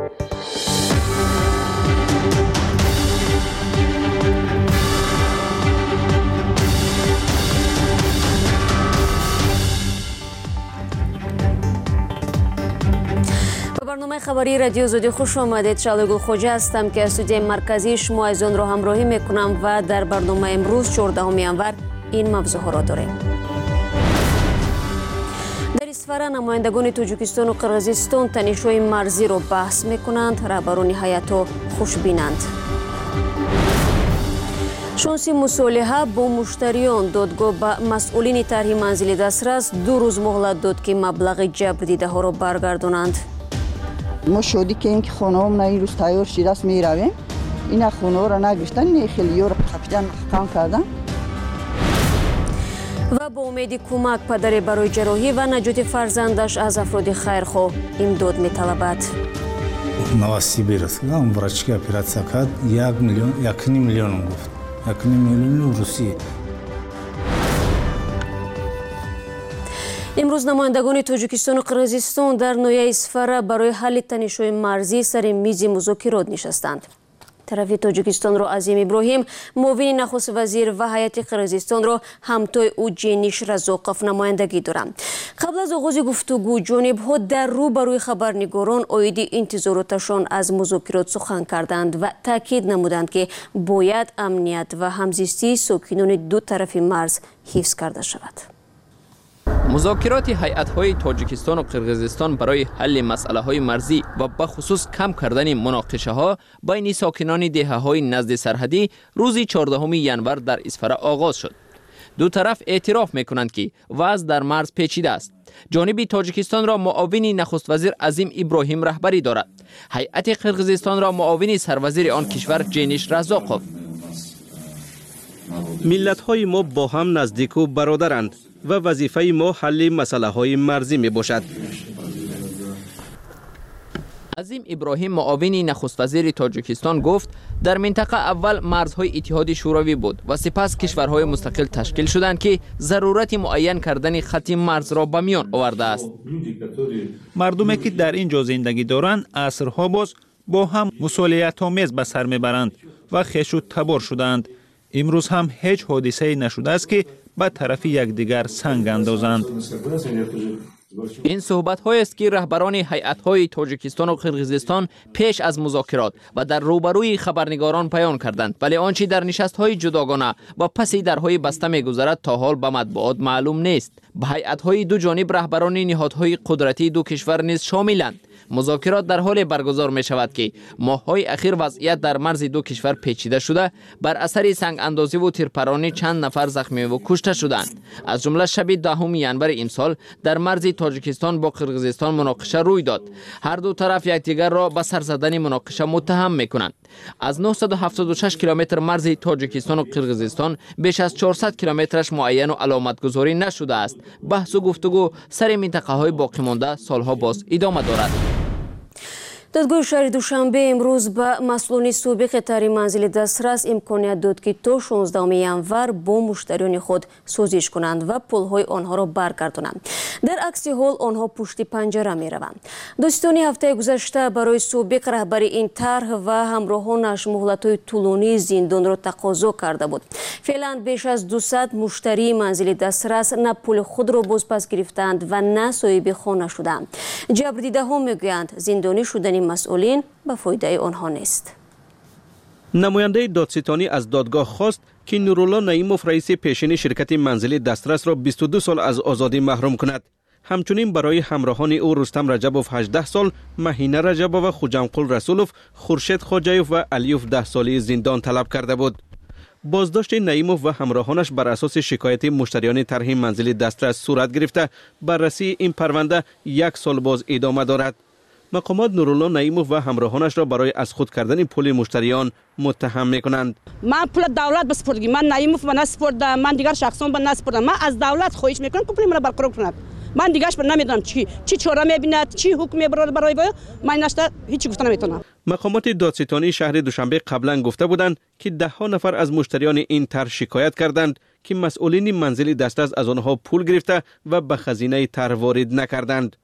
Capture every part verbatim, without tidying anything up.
برنامه خبری رادیو زودی خوش آمدید. شعله گل خوجه هستم که استودیوی مرکزی شما از آن را همراهی میکنم و در برنامه امروز چهاردهم ینور این موضوع را داریم. در اصفهان نمایندگان تاجیکستان و قرقیزستان تنش‌های مرزی را بحث میکنند. رهبران هیئت خوشبینند. شانسی مصالحه با مشتریان دادگاه به مسئولین طرح منزل دسترس دو روز مهلت داد که مبلغ جبر دیده ها را برگردانند. ما شدی که اینکه خانه هم نه این روز تیار شده است می رویم. این خانه ها را نگشتن، این خیلی ها را قپیدن محکم کردن. و با امید کمک پدر برای جراحی و نجات فرزندش از افراد خیرخواه امداد می طلبد. نواسیبی رسیدم اون ورچه اپراتسیا کرد یک میلیون یک نیم میلیون گفت یک نیم میلیون روسیه. امروز نمایندگان تاجیکستان و قرقیزستان در نویه اصفهان برای حل تنش‌های مرزی سر میز مذاکرات نشستند. طرف تاجیکستان را عظیم ابراهیم، معاون نخست وزیر و هیئت قرقیزستان را همتای او جینیش رزاقوف نمایندگی دارند. قبل از آغاز گفتگو جانب‌ها در روبروی خبرنگاران عاید انتظاراتشان از مذاکرات سخن کردند و تاکید نمودند که باید امنیت و همزیستی ساکنان دو طرف مرز حفظ کرده شود. مذاکرات هیئت‌های تاجیکستان و قرقیزستان برای حل مسئله‌های مرزی و به خصوص کم کردن مناقشه‌ها بین ساکنان دهه‌های نزد سرحدی روز چهاردهم ینور در اصفهان آغاز شد. دو طرف اعتراف می‌کنند که وضع در مرز پیچیده است. جانب تاجیکستان را معاون نخست وزیر عظیم ابراهیم رهبری دارد. هیئت قرقیزستان را معاون سروزیر آن کشور جینیش رزاقوف. ملت‌های ما با هم نزدیک و برادرند و وظیفه ما حل مسئله های مرزی می باشد. عظیم ابراهیم معاون نخست وزیر تاجیکستان گفت در منطقه اول مرزهای اتحاد شوروی بود و سپس کشورهای مستقل تشکیل شدند که ضرورت معین کردن خط مرز را به میان آورده است. مردمی که در اینجا زندگی دارند عصرها باز با هم مصالحت آمیز به سر میبرند و خویش و تبار شدند. امروز هم هیچ حادثه‌ای نشده است که به طرف یکدیگر سنگ اندازند. این صحبت های است که رهبران هیئت‌های تاجیکستان و قرقیزستان پیش از مذاکرات و در روبروی خبرنگاران بیان کردند، ولی آنچه در نشست‌های جداگانه و پس درهای بسته می‌گذرد تا حال به مطبوعات معلوم نیست. به هیئت‌های دو جانب رهبران نهادهای قدرتی دو کشور نیز شاملند. مذاکرات در حال برگزار می شود که ماه‌های اخیر وضعیت در مرز دو کشور پیچیده شده، بر اثر سنگ اندازی و تیرپرانی چند نفر زخمی و کشته شدند. از جمله شب دهم ینور امسال در مرز تاجیکستان با قرقیزستان مناقشه روی داد. هر دو طرف یکدیگر را به سر زدن مناقشه متهم می‌کنند. از نهصد و هفتاد و شش کیلومتر مرز تاجیکستان و قرقیزستان بیش از چهارصد کیلومترش معین و علامت گذاری نشده است. بحث و گفتگو سر منطقه‌های باقی مانده سالها باز ادامه دارد. دادگاه شهر دوشنبه امروز به مسئولان سابق طرح منزل دسترس امکانیت داد که تا شانزدهم ینور با مشتریان خود سازش کنند و پولهای آنها را برگردانند. در عکس حال آنها پشت پنجره می روند. دوستان هفته گذشته برای سابق رهبر این طرح و همراهانش مهلت‌های طولانی زندان را تقاضا کرده بود. فعلا بیش از دویست مشتری منزل دسترس نه پول خود را بازپس گرفتند و نه صاحب خانه شدند. جبر دیده ها میگویند زندانی شدن مسئولین به فایده آنها نیست. نماینده دادستانی از دادگاه خواست که نورالله نعیموف رئیس پیشین شرکت منزل دسترس را بیست و دو سال از آزادی محروم کند. همچنین برای همراهان او رستم رجبوف هجده سال، مهینه رجبوف و خوجمقل رسولوف، خورشید خواجایوف و علیوف ده سالی زندان طلب کرده بود. بازداشت نعیموف و همراهانش بر اساس شکایت مشتریان طرح منزل دسترس صورت گرفته، بررسی این پرونده یک سال باز ادامه دارد. مقامات نورالله نعیموف و همراهانش را برای از خود کردن پول مشتریان متهم میکنند. من پول دولت بسپردم، من نعیموف به نسپردم، من دیگر شخصان به نسپردم. من از دولت خواهش میکنم که پول من را برقرار کند. من دیگرش بر نمیدونم چی چی چاره میبیند، چی حکم میبرد برای باید من نشته هیچی گفته نمیتونم. مقامات دادستانی شهر دوشنبه قبلا گفته بودند که ده ها نفر از مشتریان این طرح شکایت کردند که مسئولین منزل دسترس از آنها پول گرفته و به خزینه طرح وارد نکردند.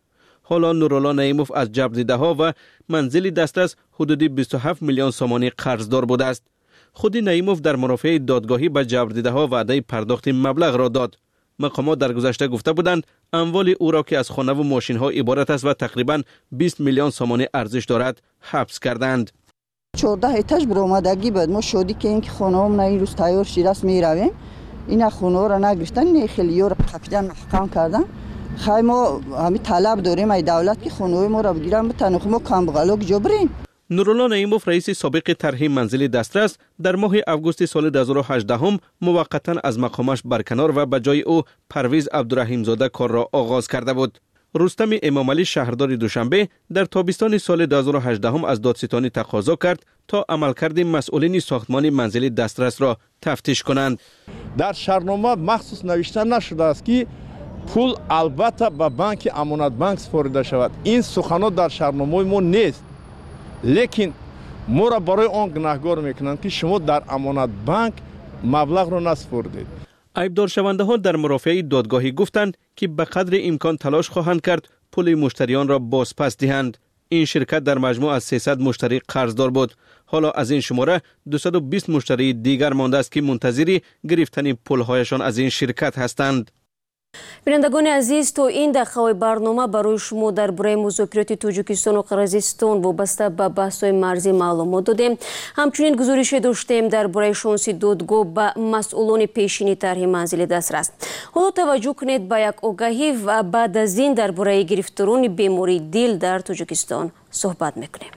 حالا نورالله نعیموف از جبردیده‌ها و منزل دسترس حدودی بیست و هفت میلیون سومانی قرضدار بوده است. خود نعیموف در مرافعه دادگاهی به جبردیده‌ها وعده پرداخت مبلغ را داد. مقامات در گذشته گفته بودند اموال او را که از خانه و ماشین‌ها عبارت است و تقریباً بیست میلیون سومانی ارزش دارد حبس کردند. چهارده ایتاژ برآمدگی بود. ما شدی که اینکه خانه‌ام این روز تیار شده است میرویم. اینا خونه را نگرفتن، نه خیلی یور قپیدن محکم کردن. خیلی ما همین طلب داریم ای دولت که خونه ما را بگیرن بتن ما کم بغلوک جبریم. نورالله نعیموف رئیس سابق طرح منزل دسترس در ماه اوگوست سال دو هزار و هجده موقتا از مقامش برکنار و به جای او پرویز عبدالرحیم زاده کار را آغاز کرده بود. رستم امامعلی شهردار دوشنبه در تابستان سال دو هزار و هجده از دادستانی تقاضا کرد تا عملکرد مسئولین ساختمان منزل دسترس را تفتیش کنند. در شرحنامه مخصوص نوشته نشده است که پول البته به بانک امانت بانک سپرده شود. این سخنات در شرحنامه ما نیست. لیکن ما را برای آن گناهکار میکنند که شما در امانت بانک مبلغ را نسپردید. عیبدار شونده ها در مرافعه دادگاهی گفتند که به قدر امکان تلاش خواهند کرد پول مشتریان را بازپس دهند. این شرکت در مجموع از سیصد مشتری قرضدار بود. حالا از این شماره دویست و بیست مشتری دیگر مانده است که منتظر گرفتن پولهایشان از این شرکت هستند. بینندگان عزیز، تو این دقیقه برنامه برای شما درباره مذاکرات تاجیکستان و قرقیزستان وابسته به بحث‌های مرزی معلومات دادیم. همچنین گزارش داشتیم درباره شانس دادگاه به مسئولان پیشینی طرح منزل دسترس. حالا توجه کنید به یک آگهی و بعد از این درباره گرفتاران بیماری دل در تاجیکستان صحبت میکنیم.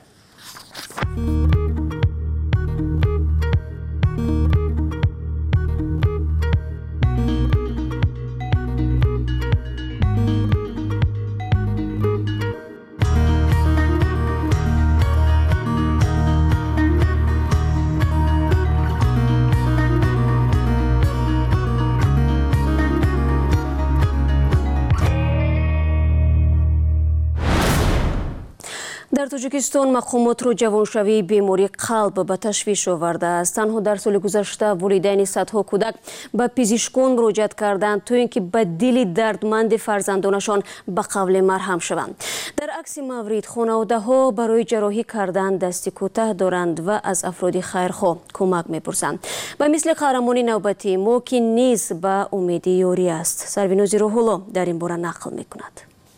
در تاجیکستان مقامات را جوانشوی بیماری قلب به تشویش آورده است. تنها در سال گذشته والدین صدها کودک به پزشکان مراجعت کردند تا اینکه به دل دردمند فرزندانشان به قول مرهم شوند. در عکس مورد خانواده ها برای جراحی کردن دست کوتاه دارند و از افراد خیرخواه کمک می‌پرسند. به مثل قهرمان نوبتی ما که نیز به امید یاری است. سروینوزی روح‌الله در این باره نقل می‌کند.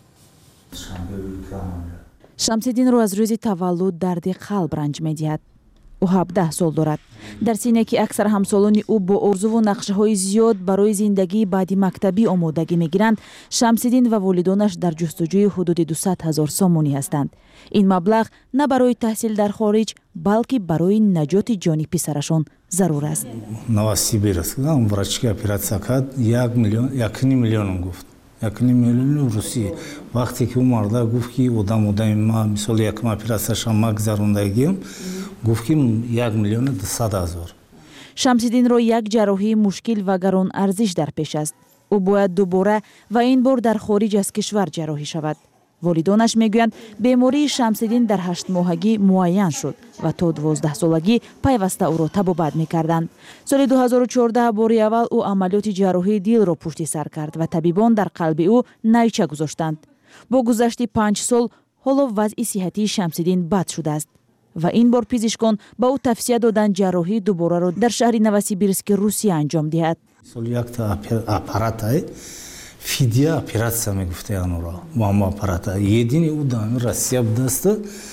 شمس‌الدین رو از روز تولد درد قلب رنج می‌دهد. او هفده سال دارد. در سینه که اکثر همسالان او با آرزو و نقشه‌های زیاد برای زندگی بعد مکتبی آمادگی می‌گیرند، شمس‌الدین و والدانش در جستجوی حدود دویست هزار سومانی هستند. این مبلغ نه برای تحصیل در خارج بلکه برای نجات جان پسرشان ضرور است. نواسیبیر است. اون ورچکی اپراتسیا کرد یک میلیون یک میلیون گفت. یک میلیون روسیه. وقتی که اون مرد گفت که آدم آدم ما مثال یک اپراتسیا ما گذروندگیم گفت که یک میلیون دویست هزار. شمس‌الدین را یک جراحی مشکل و گران ارزش در پیش است. او باید دوباره و این بار در خارج از کشور جراحی شود. والدانش میگویند بیماری شمس‌الدین در هشت ماهگی معین شد و تا دوازده سالگی پیوسته او را طبابت میکردند. سال دو هزار و چهارده باری اول او عملیات جراحی دل را پشت سر کرد و طبیبان در قلب او نیچه گذاشتند. با گذشت پنج سال حالا وضع صحتی شمس‌الدین بد شده است و این بار پزشکان با او توصیه دادند جراحی دوباره را در شهر نوسیبیرسک روسیه انجام دهد. سال یک تا اپرات فیدیه اپراتسیا میگفته آن را با ما اپرات یدینی او دام روسیه بدست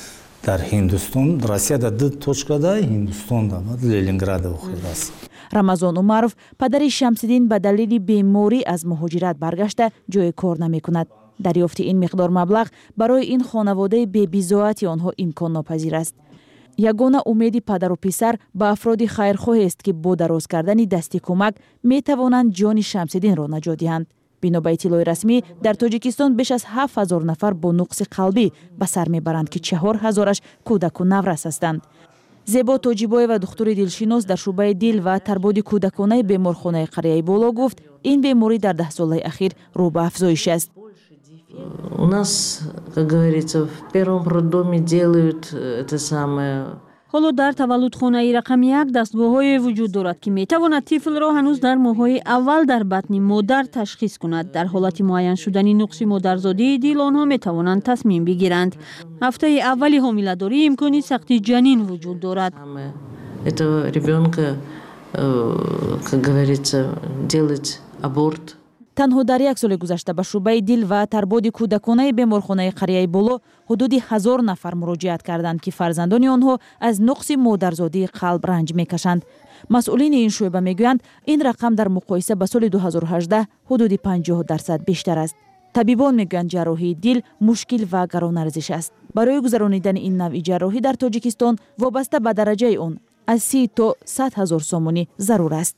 در هندوستان روسیه در دو توچکا در هندوستان در بعد لنینگراد اخیر است. رمضان عمرов پدر شمس‌الدین به دلیل بیماری از مهاجرت برگشته جای کار نمی کند. دریافت این مقدار مبلغ برای این خانواده بی بی‌ضاعت آنها امکان ناپذیر است. یگانه امید پدر و پسر به افراد خیرخواه است که با دراز کردن دست کمک می توانند جان شمس‌الدین را نجات دهند. بنا به اطلاع رسمی در تاجیکستان بیش از هفت هزار نفر با نقص قلبی به سر میبرند که چهار هزارش کودک و نورس هستند. زیبا تاجیبای و دکتر دلشناس در شعبه دل و تربیت کودکانه بیمارخانه قریه بالا گفت این بیماری در ده سال اخیر رو به افزایش است. У нас, как говорится, в первом роддоме делают это самое. حالا در تولدخانه رقم یک دستگاه‌های وجود دارد که می‌تواند طفل را هنوز در ماه‌های اول در بطن مادر تشخیص کند. در حالت معین شدن نقص مادرزادی دل آنها می‌توانند تصمیم بگیرند. هفته اولی حامله‌داری امکانی سقط جنین وجود دارد. Это ребёнка, как говорится, делать аборт. تنها در یک سال گذشته به شعبه دل و تربود کودکانه بیمارخانه قریه بولو حدود هزار نفر مراجعت کردند که فرزندان آنها از نقص مادرزادی قلب رنج میکشند. مسئولین این شعبه میگویند این رقم در مقایسه با سال دو هزار و هجده حدود پنجاه درصد بیشتر است. طبیبان میگویند جراحی دل مشکل و گران ارزش است. برای گذرانیدن این نوع جراحی در تاجیکستان وابسته به درجه آن از سی تا صد هزار سومونی ضرور است.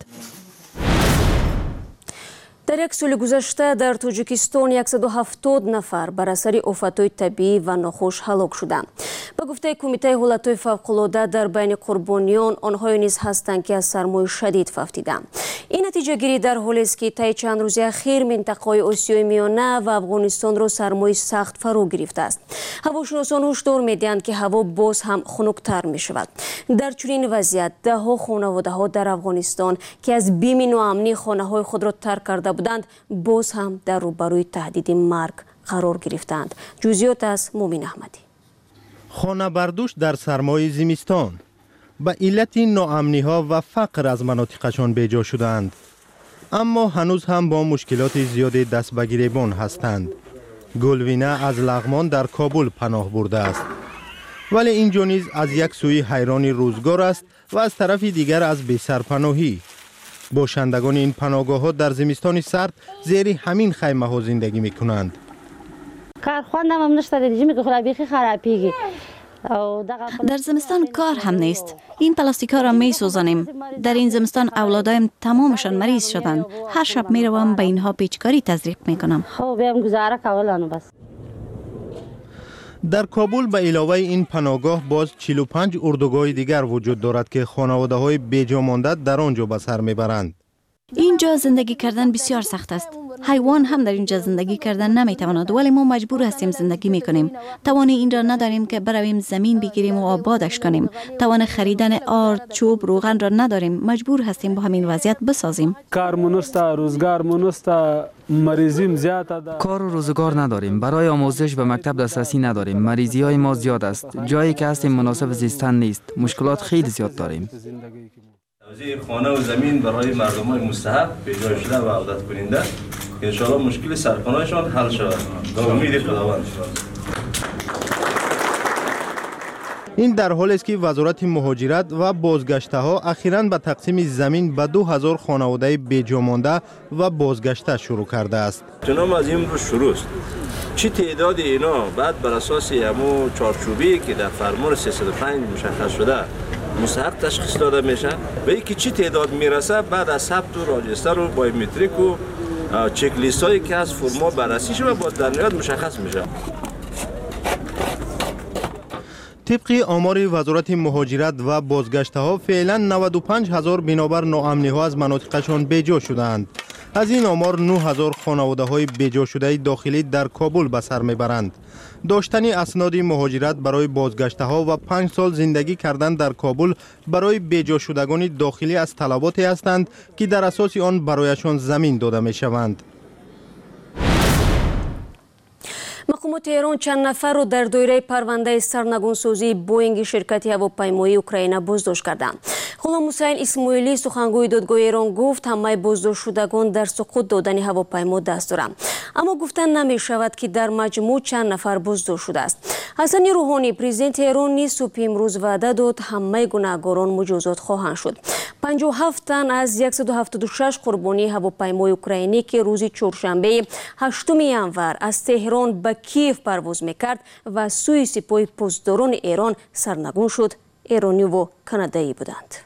در یک سال گذشته در تاجیکستان صد و هفتاد نفر بر اثر آفت‌های طبیعی و ناخوش هلاک شدند. به گفته کمیته حالت‌های فوق‌العاده در بین قربانیان آنها نیز هستند که از سرمای شدید فوتیدند. این نتیجه گیری در حالی است که طی چند روز اخیر منطقه آسیای میانه و افغانستان را سرمای سخت فرا گرفته است. هواشناسان هشدار می‌دهند که هوا باز هم خنک‌تر می‌شود. در چنین وضعیت ده‌ها خانواده‌ها در افغانستان که از بیم ناامنی خانه‌های خود را ترک کرده بودند باز هم در روبروی تهدید مرگ قرار گرفتند. جزئیات از مومن احمدی. خانه بردوش در سرمای زمستان به علت ناامنی ها و فقر از مناطقشان بیجا شدند، اما هنوز هم با مشکلات زیادی دست به گریبان هستند. گلوینه از لغمان در کابل پناه برده است، ولی اینجا نیز از یک سوی حیران روزگار است و از طرف دیگر از بی سرپناهی. باشندگان این پناهگاه ها در زمستان سرد زیر همین خیمه ها زندگی می کنند. کارخانه هم نشته دیگه که خود بیخی خرابیگی. در زمستان کار هم نیست. این پلاستیک ها را می سوزانیم. در این زمستان اولادایم تمامشان مریض شدند. هر شب می روم به اینها پیچکاری تزریق می کنم. خب بیام گزاره کولانو بس. در کابل به علاوه این پناهگاه باز چهل و پنج اردوگاه دیگر وجود دارد که خانواده های بیجا مانده در آنجا به سر میبرند. اینجا زندگی کردن بسیار سخت است. حیوان هم در اینجا زندگی کردن نمیتواند، ولی ما مجبور هستیم زندگی میکنیم. توان این را نداریم که برویم زمین بگیریم و آبادش کنیم. توان خریدن آرد، چوب، روغن را نداریم. مجبور هستیم با همین وضعیت بسازیم. کار منست، روزگار منست، مریضیم زیاد. کار و روزگار نداریم. برای آموزش به مکتب دسترسی نداریم. مریضی های ما زیاد است. جایی که هستیم مناسب زیستن نیست. مشکلات خیلی زیاد داریم. توزیع خانه و زمین برای مردمان مستحق پیدا شده و عودت کننده که انشاءالله مشکل سرپناهشان حل شود. به امید خداوند. این در حالی است که وزارت مهاجرت و بازگشته ها اخیراً به تقسیم زمین به دو هزار خانواده بیجا مانده و بازگشته شروع کرده است. جناب از این روز شروع است. چی تعداد اینا بعد بر اساس همو چارچوبی که در فرمان سیصد و پنج مشخص شده مستحق تشخیص داده میشه و اینکه چی تعداد میرسه بعد از ثبت و راجستر و بایومتریک و چک لیست هایی که از فرما بررسی شده باز در نهایت مشخص میشه. طبق آمار وزارت مهاجرت و بازگشته ها فعلا نود و پنج هزار بنابر ناامنی ها از مناطقشان بیجا شدند. از این آمار نه هزار خانواده های بیجا شده داخلی در کابل به سر میبرند. داشتن اسناد مهاجرت برای بازگشته ها و پنج سال زندگی کردن در کابل برای بیجا شدگان داخلی از طلباتی هستند که در اساس آن برایشان زمین داده می شوند. مقامات ایران چند نفر را در دایره پرونده سرنگونسازی بوینگ شرکت هواپیمایی اوکراین بازداشت کردند. غلام حسین اسماعیلی سخنگوی دادگاه ایران گفت همه بازداشت شدگان در سقوط دادن هواپیما دست دارند، اما گفتن نمی شود که در مجموع چند نفر بازداشت شده است. حسن روحانی پرزیدنت ایران نیز صبح امروز وعده داد همه گناهکاران مجازات خواهند شد. پنجاه و هفت تن از صد و هفتاد و شش قربانی هواپیمای اوکراینی که روز چهارشنبه هشتم ژانویه از تهران به کیف پرواز میکرد و سوی سپاه پاسداران ایران سرنگون شد، ایرانی و کانادایی بودند.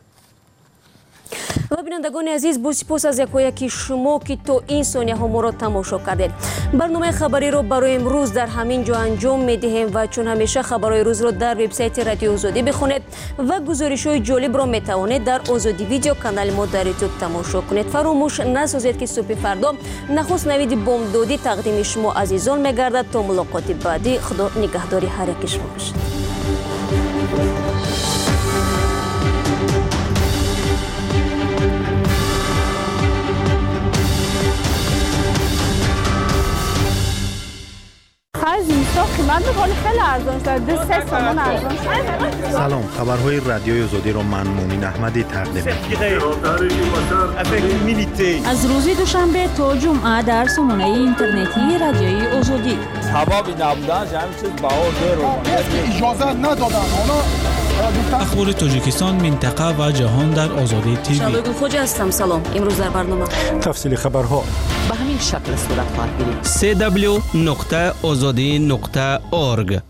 و بینندگان عزیز، با سپاس از یکایک شما که تا این ثانیه ها ما را تماشا کردید. برنامه خبری را برای امروز در همین جا انجام می دهیم و چون همیشه خبرهای روز را در وبسایت رادیو آزادی بخونید و گزارش های جالب را می توانید در آزادی ویدیو کانال ما در یوتیوب تماشا کنید. فراموش نسازید که صبح فردا نخست نوید بامدادی تقدیم شما عزیزان می گردد. تا ملاقات بعدی، خدا نگهداری هر یک شما باشد. قیمت بکنی خیلی ارزان شده، دو سه تومن ارزان شده. سلام، خبرهای رادیوی آزادی را من مومین احمدی تقدیم می‌کنم. از روز دوشنبه تا جمعه در سامانه اینترنتی رادیوی آزادی. هوایی نبودن همین چیز بهار داره. اجازه ندادن. اخبار تاجیکستان، منطقه و جهان در آزادی تیوی. شادو خوجا هستم. سلام. امروز در برنامه تفصیل خبرها به همین شکل صورت خواهد گرفت. سی دبلیو نقطه آزادی نقطه اورگ.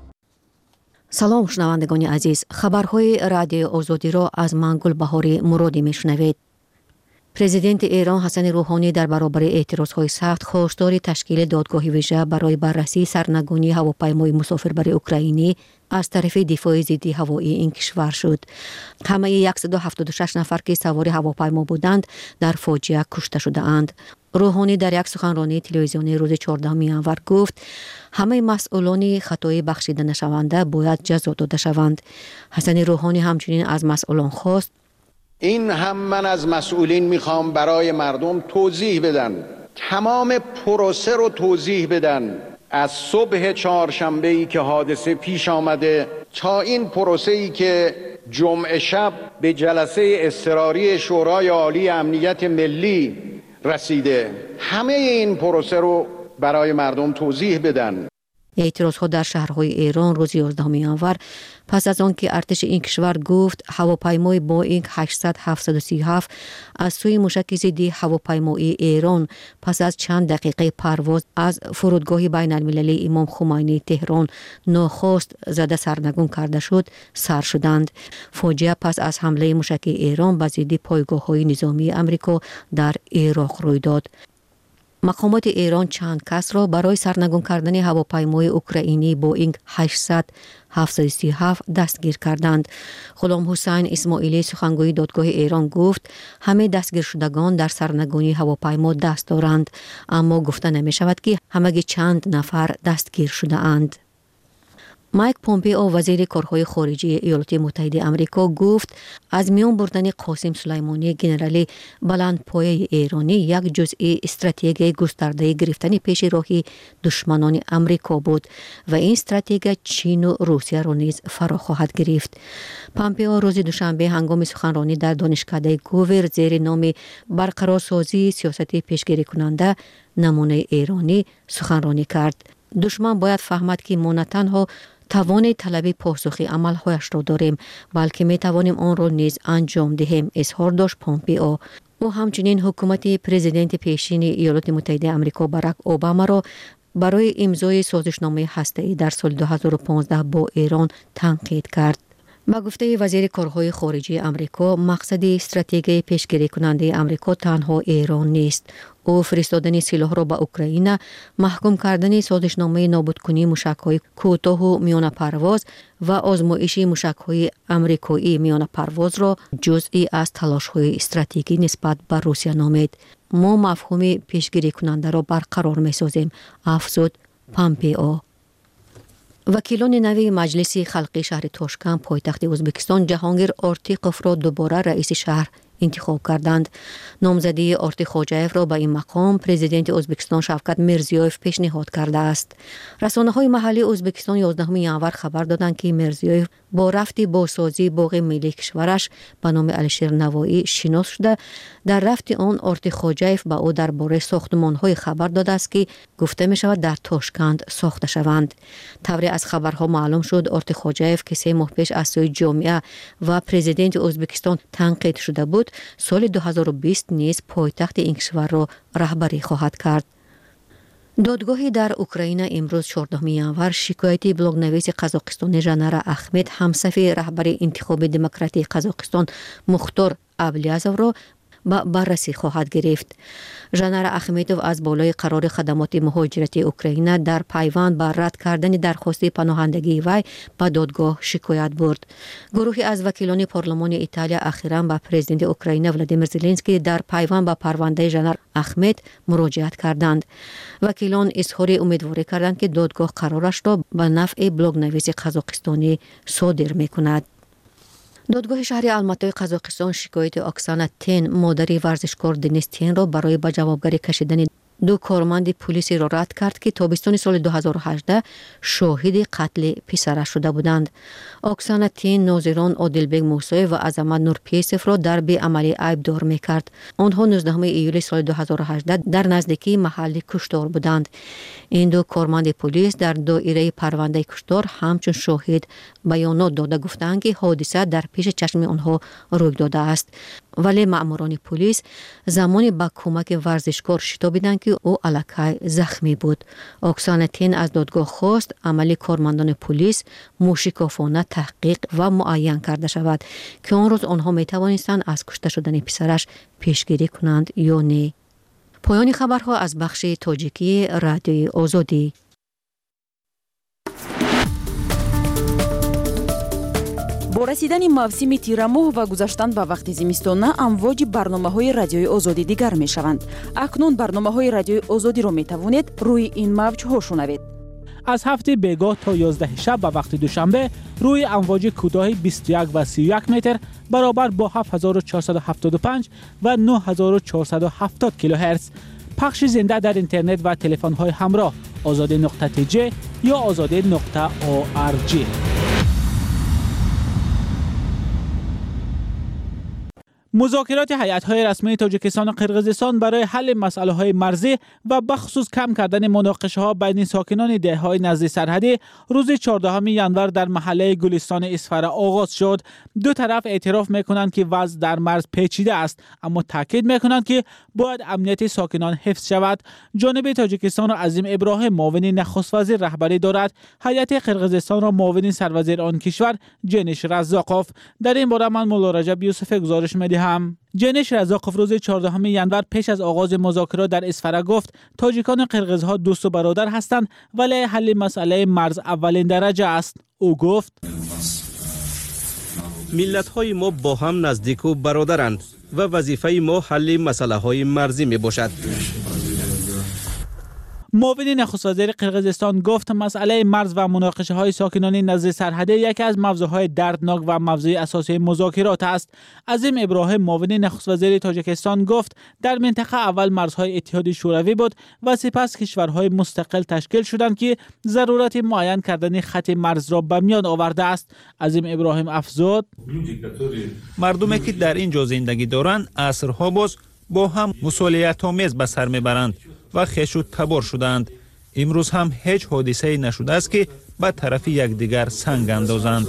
سلام شنوندگان عزیز، خبرهای رادیو آزادی را از من گلبهاری مرادی میشنوید. پرزیدنت ایران حسن روحانی در برابر اعتراضهای سخت خواستار تشکیل دادگاه ویژه برای بررسی سرنگونی هواپیمای مسافربر اوکراینی از طرف دفاع ضد هوایی این کشور شد. همه صد و هفتاد و شش نفر که سوار هواپیما بودند در فاجعه کشته شده اند. روحانی در یک سخنرانی تلویزیونی روز چهاردهم ژانویه گفت همه مسئولان خطای بخشیده نشونده باید جزا داده شوند. حسن روحانی همچنین از مسئولان خواست این هم من از مسئولین میخوام برای مردم توضیح بدن، تمام پروسه رو توضیح بدن، از صبح چهارشنبه ای که حادثه پیش آمده تا این پروسه ای که جمعه شب به جلسه اضطراری شورای عالی امنیت ملی رسیده، همه این پروسه رو برای مردم توضیح بدن. اعتراضها در شهرهای ایران روز یازدهم ژانویه پس از آنکه ارتش این کشور گفت هواپیمای بوئینگ هشتصد هفتصد و سی و هفت از سوی موشک ضد هواپیمایی ایران پس از چند دقیقه پرواز از فرودگاه بین المللی امام خمینی تهران ناخواست زده سرنگون کرده شد، سر شدند. فاجعه پس از حمله موشک ایران به ضد پایگاه‌های نظامی آمریکا در عراق روی داد. مقامات ایران چند کس را برای سرنگون کردن هواپیمای اوکراینی بوئینگ هشتصد هفتصد و سی و هفت دستگیر کردند. غلام حسین اسماعیلی سخنگوی دادگاه ایران گفت همه دستگیر شدگان در سرنگونی هواپیما دست دارند، اما گفته نمی شود که همگی چند نفر دستگیر شده اند. مایک پومپئو وزیر کارهای خارجه ایالات متحده آمریکا گفت از میان بردن قاسم سلیمانی ژنرال بلندپایه ایرانی یک جزء استراتژی گسترده گرفتن پیش راهی دشمنان آمریکا بود و این استراتژی چین و روسیه را نیز فرا خواهد گرفت. پومپئو روز دوشنبه هنگام سخنرانی در دانشکده گوور زیر نام برقرارسازی سیاست پیشگیری کننده نمونه ایرانی سخنرانی کرد. دشمن باید فهمد که ما نه تنها توان طلب پاسخ عملهایش را داریم بلکه می توانیم آن را نیز انجام دهیم، اظهار داشت پومپئو. او همچنین حکومت پرزیدنت پیشین ایالات متحده آمریکا باراک اوباما را برای امضای سازشنامه هسته‌ای در سال دو هزار و پانزده با ایران تنقید کرد. با گفته وزیر کارهای خارجه آمریکا مقصد استراتژی پیشگیری کننده آمریکا تنها ایران نیست. او فرستادن سلاح را به اوکراین، محکوم کردن سازشنامه نابودکنی موشک‌های کوتاه و میان پرواز و آزمایش موشک‌های آمریکایی میان پرواز را جزئی از تلاش‌های استراتژیکی نسبت به روسیه نامید. ما مفهوم پیشگیری کننده را برقرار می‌سازیم، افزود پومپئو. وکیلان نوی مجلس خلقی شهر تاشکند پایتخت ازبکستان جهانگیر آرتیقوف را دوباره رئیس شهر انتخاب کردند. نامزدی آرتیخوجایف را به این مقام پرزیدنت ازبکستان شوکت میرزیویف پیشنهاد کرده است. رسانه‌های محلی ازبکستان یازدهم ژانویه خبر دادند که میرزیویف با رفت بازسازی باغ ملی کشورش به نام الشیر نوایی شناس شده. در رفت آن آرتیخوجایف به او درباره ساختمان‌های خبر داده است که گفته می شود در تاشکند ساخته شوند. طوری از خبرها معلوم شد آرتیخوجایف که سه ماه پیش از سوی جامعه و پرزیدنت ازبکستان تنقید شده بود، سال دو هزار و بیست نیز پایتخت این کشور را رهبری خواهد کرد. دادگاهی در اوکراین امروز چهاردهم ژانویه شکایت بلاگ نویس قزاقستانی ژنرال احمد همصف رهبر انتخاب دموکراتیک قزاقستان مختار ابلیازov را به بررسی خواهد گرفت. ژنرال احمدوف از بالای قرار خدمات مهاجرتی اوکراین در پیوند بر رد کردن درخواست پناهندگی وی به دادگاه شکایت برد. گروهی از وکیلان پارلمان ایتالیا اخیراً به پرزیدنت اوکراین ولادیمیر زلنسکی در پیوند به پرونده ژنرال احمد مراجعت کردند. وکیلان اظهار امیدواری کردند که دادگاه قرارش را به نفع بلاگ نویس قزاقستانی صادر می‌کند. دادگاه شهر الماتای قزاقستان شکایت اکسانا تن مادر ورزشکار دنیس تن را برای به جوابگری کشیدن دو کارمند پلیسی را رد کرد که تابستان سال دو هزار و هجده شاهد قتل پسرش شده بودند. اکسانا تین ناظران عادلبگ موسی و عظمت نور پیسف را در بی‌عملی عیبدار می‌کرد. آنها نوزدهم ایول سال دو هزار و هجده در نزدیکی محل کشتار بودند. این دو کارمند پلیس در دایره پرونده کشتار همچون شاهد بیانات داده گفتند که حادثه در پیش چشم آنها روی داده است. ولی مأموران پلیس زمانی با کمک ورزشکار شتابیدند که او الکی زخمی بود. اکسانا تین از دادگاه خواست عمل کارمندان پلیس موشکافانه تحقیق و معین کرده شود که آن روز آنها می توانستند از کشته شدن پسرش پیشگیری کنند یا نه. پایان خبرها از بخش تاجیکی رادیوی آزادی. با رسیدن موسم تیر ماه و گذشتن به وقت زمستانه امواج برنامه‌های رادیوی آزادی دیگر می‌شوند. اکنون برنامه‌های رادیوی آزادی را می‌توانید روی این موج‌ها شنوید. از هفته بیگاه تا یازده شب به وقت دوشنبه روی امواج کوتاه بیست و یک و سی و یک متر برابر با هفت هزار و چهارصد و هفتاد و پنج و نه هزار و چهارصد و هفتاد کیلوهرتز. پخش زنده در اینترنت و تلفن‌های همراه آزادی نقطه تی جی یا آزادی نقطه او آر جی. مذاکرات هیئت‌های رسمی تاجیکستان و قرقیزستان برای حل مسائل‌های مرزی و بخصوص کم کردن مناقشه‌ها بین ساکنان دهه‌های نزدیک سرحدی روز چهاردهم ژانویه در محله گلستان اسفر آغاز شد. دو طرف اعتراف می‌کنند که وضع در مرز پیچیده است، اما تاکید می‌کنند که باید امنیت ساکنان حفظ شود. جانب تاجیکستان را عظیم ابراهیم معاون نخست وزیر رهبری دارد. هیئت قرقیزستان را معاون سروزیر آن کشور جنش رزاقوف. در این باره من مولا رجب یوسف گزارش می‌دهم. جنش رزاقوف روز چهاردهم ژانویه پیش از آغاز مذاکرات در اسفر گفت تاجیکان و قرقیزها دوست و برادر هستند ولی حل مسئله مرز اولین درجه است. او گفت ملت‌های ما با هم نزدیک و برادرند و وظیفه ما حل مسئله‌های مرزی میباشد. معاون نخست وزیر قرقیزستان گفت مسئله مرز و مناقشه های ساکنان نزدیک سرحدی یکی از موضوعهای دردناک و موضوع اساسی مذاکرات است. عظیم ابراهیم معاون نخست وزیر تاجیکستان گفت در منطقه اول مرزهای اتحاد شوروی بود و سپس کشورهای مستقل تشکیل شدند که ضرورت معین کردن خط مرز را به میان آورده است. عظیم ابراهیم افزود مردمی که در اینجا زندگی دارند عصرها باز با هم مسئولیت آمیز به سر میبرند و خویش و تبار شدند. امروز هم هیچ حادثه‌ای نشده است که به طرف یکدیگر سنگ اندازند.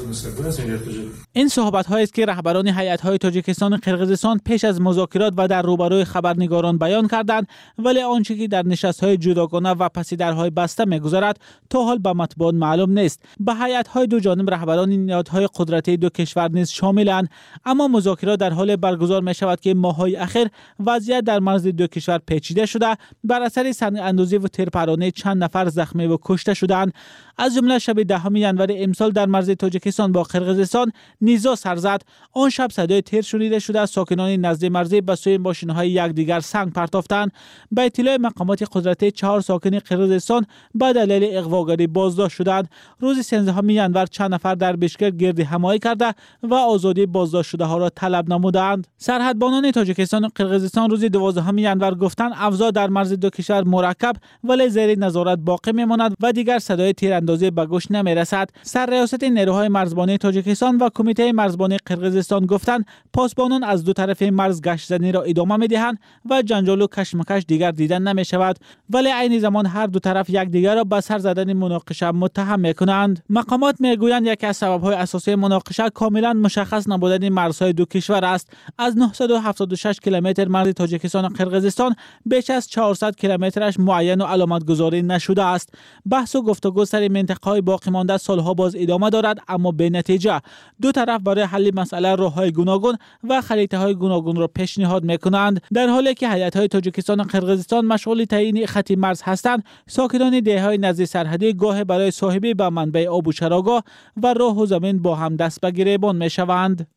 این صحبت هایی است که رهبران هیئت‌های تاجیکستان و قرقیزستان پیش از مذاکرات و در روبروی خبرنگاران بیان کردند، ولی آنچه که در نشست‌های جداگانه و پس درهای بسته می‌گذرد تا حال به مطبوعات معلوم نیست. به هیئت‌های دو جانب رهبران نهادهای قدرتی دو کشور نیز شاملند، اما مذاکرات در حال برگزار می‌شود که ماه‌های اخیر وضعیت در مرز دو کشور پیچیده شده. بر اثر سنگ‌اندازی و تیرپرانی چند نفر زخمی و کشته شدند. از جمله شب دهم ژانویه امسال در مرز تاجیکستان با قرقیزستان نیزا سر زد. آن شب صدای تیر شنیده شده. ساکنان نزدیک مرزی به سوی ماشین‌های یکدیگر سنگ پرتافتند. به اطلاع مقامات قدرتی چهار ساکن قرقیزستان به دلیل اغواگری بازداشت شدند. روز سیزدهم ژانویه چند نفر در بیشکک گرد همایی کرده و آزادی بازداشت شده ها را طلب نمودند. سرحدبانان تاجیکستان و قرقیزستان روز دوازدهم ژانویه گفتند اوضاع در مرز دو کشور مرکب ولی زیر نظارت باقی میماند و دیگر صدای تیراندازی به گوش نمیرسد. سر ریاست نیروهای مرزبانی تاجیکستان و کمیته مرزبانی قرقیزستان گفتند پاسبانان از دو طرف مرز گشتزنی را ادامه میدهند و جنجال و کشمکش دیگر دیدن نمی شود، ولی عین زمان هر دو طرف یکدیگر را به سر زدن مناقشه متهم میکنند. مقامات میگویند یکی از سبب‌های اساسی مناقشه کاملا مشخص نبودن مرزهای دو کشور است. از نهصد و هفتاد و شش کیلومتر مرز تاجیکستان و قرقیزستان بیش از چهارصد کیلومترش معین و علامت گذاری نشده است. بحث و گفتگو سر منطقه‌های باقی مانده سالها باز ادامه دارد، اما به نتیجه. دو طرف برای حل مسئله راه‌های گوناگون و خریطه‌های گوناگون را پیشنهاد می‌کنند. در حالی که هیئت‌های تاجیکستان و قرقیزستان مشغول تعیین خط مرز هستند، ساکنان دهه‌های نزدیک سرحدی گاه برای صاحبی به منبع آب و چراگاه و راه و زمین با هم دست به گریبان می‌شوند.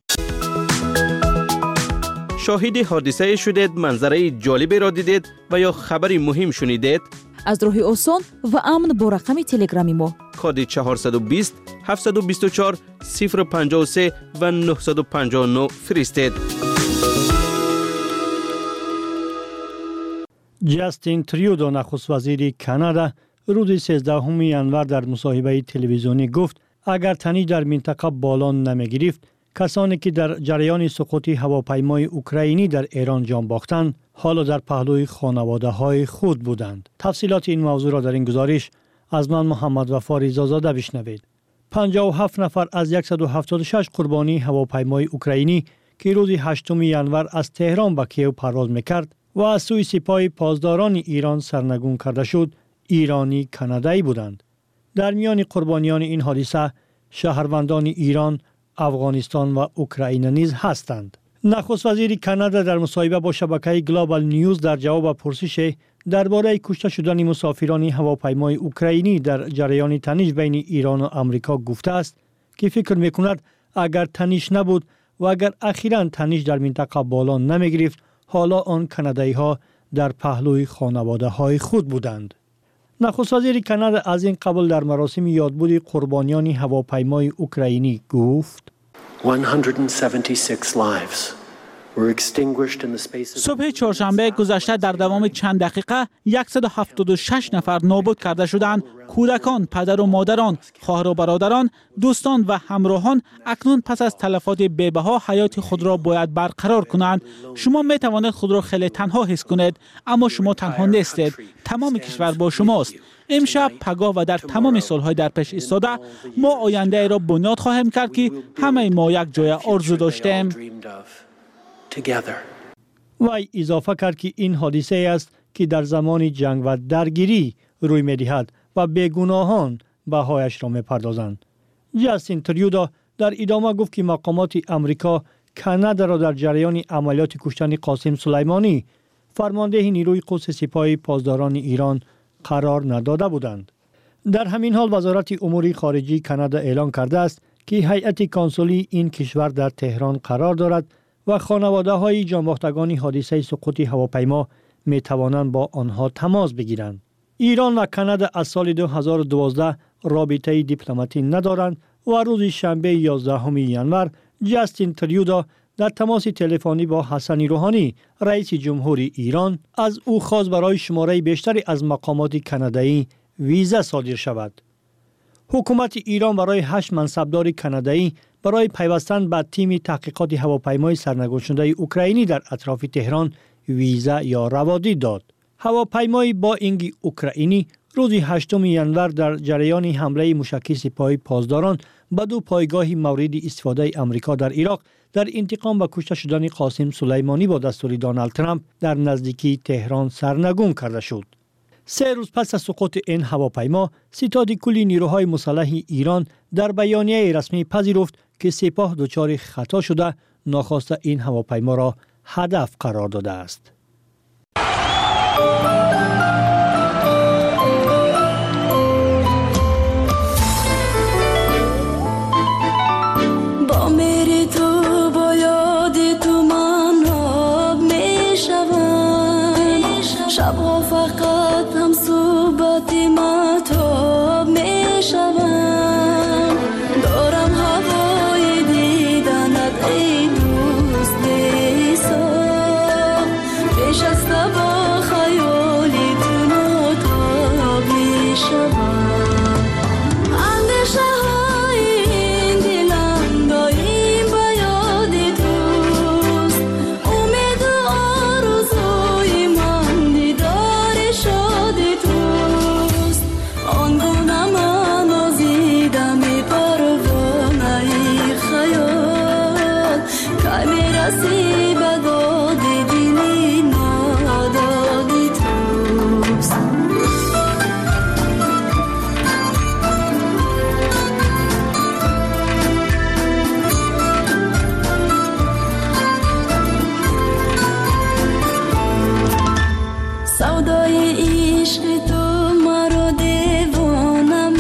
شاهد حادثه شدید، منظره جالبی را دیدید و یا خبری مهم شنیدید؟ از راه آسان و امن با رقم تلگرامی ما کد چهارصد و بیست هفتصد و بیست و چهار صفر پنجاه و سه و نهصد و پنجاه و نه فرستید. جاستین تریودو نخست وزیر کانادا روز سیزدهم ژانویه در مصاحبه تلویزیونی گفت اگر تنش در منطقه بالا نمی‌گرفت کسانی که در جریان سقوط هواپیمای اوکراینی در ایران جان باختند حالا در پهلوی خانواده‌های خود بودند. تفصیلات این موضوع را در این گزارش از من محمد وفا رضازاده بشنوید. پنجاه و هفت نفر از صد و هفتاد و شش قربانی هواپیمای اوکراینی که روز هشتم ژانویه از تهران به کیو پرواز می‌کرد و از سوی سپاه پاسداران ایران سرنگون کرده شد، ایرانی کانادایی بودند. در میان قربانیان این حادثه شهروندان ایران، افغانستان و اوکراین نیز هستند. نخست وزیر کانادا در مصاحبه با شبکه گلوبال نیوز در جواب پرسش درباره کشته شدن مسافران هواپیمای اوکراینی در جریان تنش بین ایران و آمریکا گفته است که فکر می‌کند اگر تنش نبود و اگر اخیراً تنش در منطقه بالا نمی‌گرفت حالا آن کانادایی‌ها در پهلوی خانواده‌های خود بودند. نخست وزیر کانادا از این قبل در مراسم یادبود قربانیان هواپیمای اوکراینی گفت صبح چهارشنبه گذشته در دوام چند دقیقه صد و هفتاد و شش نفر نابود کرده شدند. کودکان، پدر و مادران، خواهر و برادران، دوستان و همراهان اکنون پس از تلفات بی‌بها حیات خود را باید برقرار کنند. شما می توانید خود را خیلی تنها حس کنید، اما شما تنها نیستید. تمام کشور با شماست. امشب پگاه و در تمام سالهای در پیش ایستاده ما آینده ای را بنیاد خواهیم کرد که همه ما یک جای آرزو داشتیم. وی اضافه کرد که این حادثه است که در زمان جنگ و درگیری روی می‌دهد و بیگناهان بهایش را می‌پردازند. جاستین تریودو در ادامه گفت که مقامات امریکا کانادا را در جریان عملیات کشتن قاسم سلیمانی فرمانده نیروی قدس سپاه پاسداران ایران قرار نداده بودند. در همین حال وزارت امور خارجه کانادا اعلام کرده است که هیئت کنسولی این کشور در تهران قرار دارد و خانواده‌های جانباختگان حادثه سقوط هواپیما می توانند با آنها تماس بگیرند. ایران و کانادا از سال دو هزار و دوازده رابطه دیپلماتی ندارند و روز شنبه یازدهم ژانویه جاستین تریودو در تماس تلفنی با حسن روحانی رئیس جمهوری ایران از او خواست برای شماره بیشتری از مقامات کانادایی ویزا صادر شود. حکومت ایران برای هشت منصبدار کانادایی برای پیوستن به تیم تحقیقات هواپیمای سرنگون شده اوکراینی در اطراف تهران ویزا یا روادید داد. هواپیمای بوئینگ اوکراینی روز هشتم ژانویه در جریان حمله موشکی سپاه پاسداران به دو پایگاه مورد استفاده آمریکا در عراق در انتقام به کشته شدن قاسم سلیمانی با دستور دونالد ترامپ در نزدیکی تهران سرنگون کرده شد. سه روز پس از سقوط این هواپیما، ستاد کل نیروهای مسلح ایران در بیانیه رسمی پذیرفت که سپاه دچار خطا شده ناخواسته این هواپیما را هدف قرار داده است. شبها فقط هم صحبت مهتاب می شوم، دارم هوای دیدنت ای دوست دیسا، پیش از با خیالی تو ناتاب می شوم. اندیشه های این دلم دایم به یاد توست، امید و آرزوی من دیدار شاد توست. آنگونه من آزیدم پروانه خیال، که میرسی به داد دلی نادادی توست. سودای عشق تو مرا دیوانه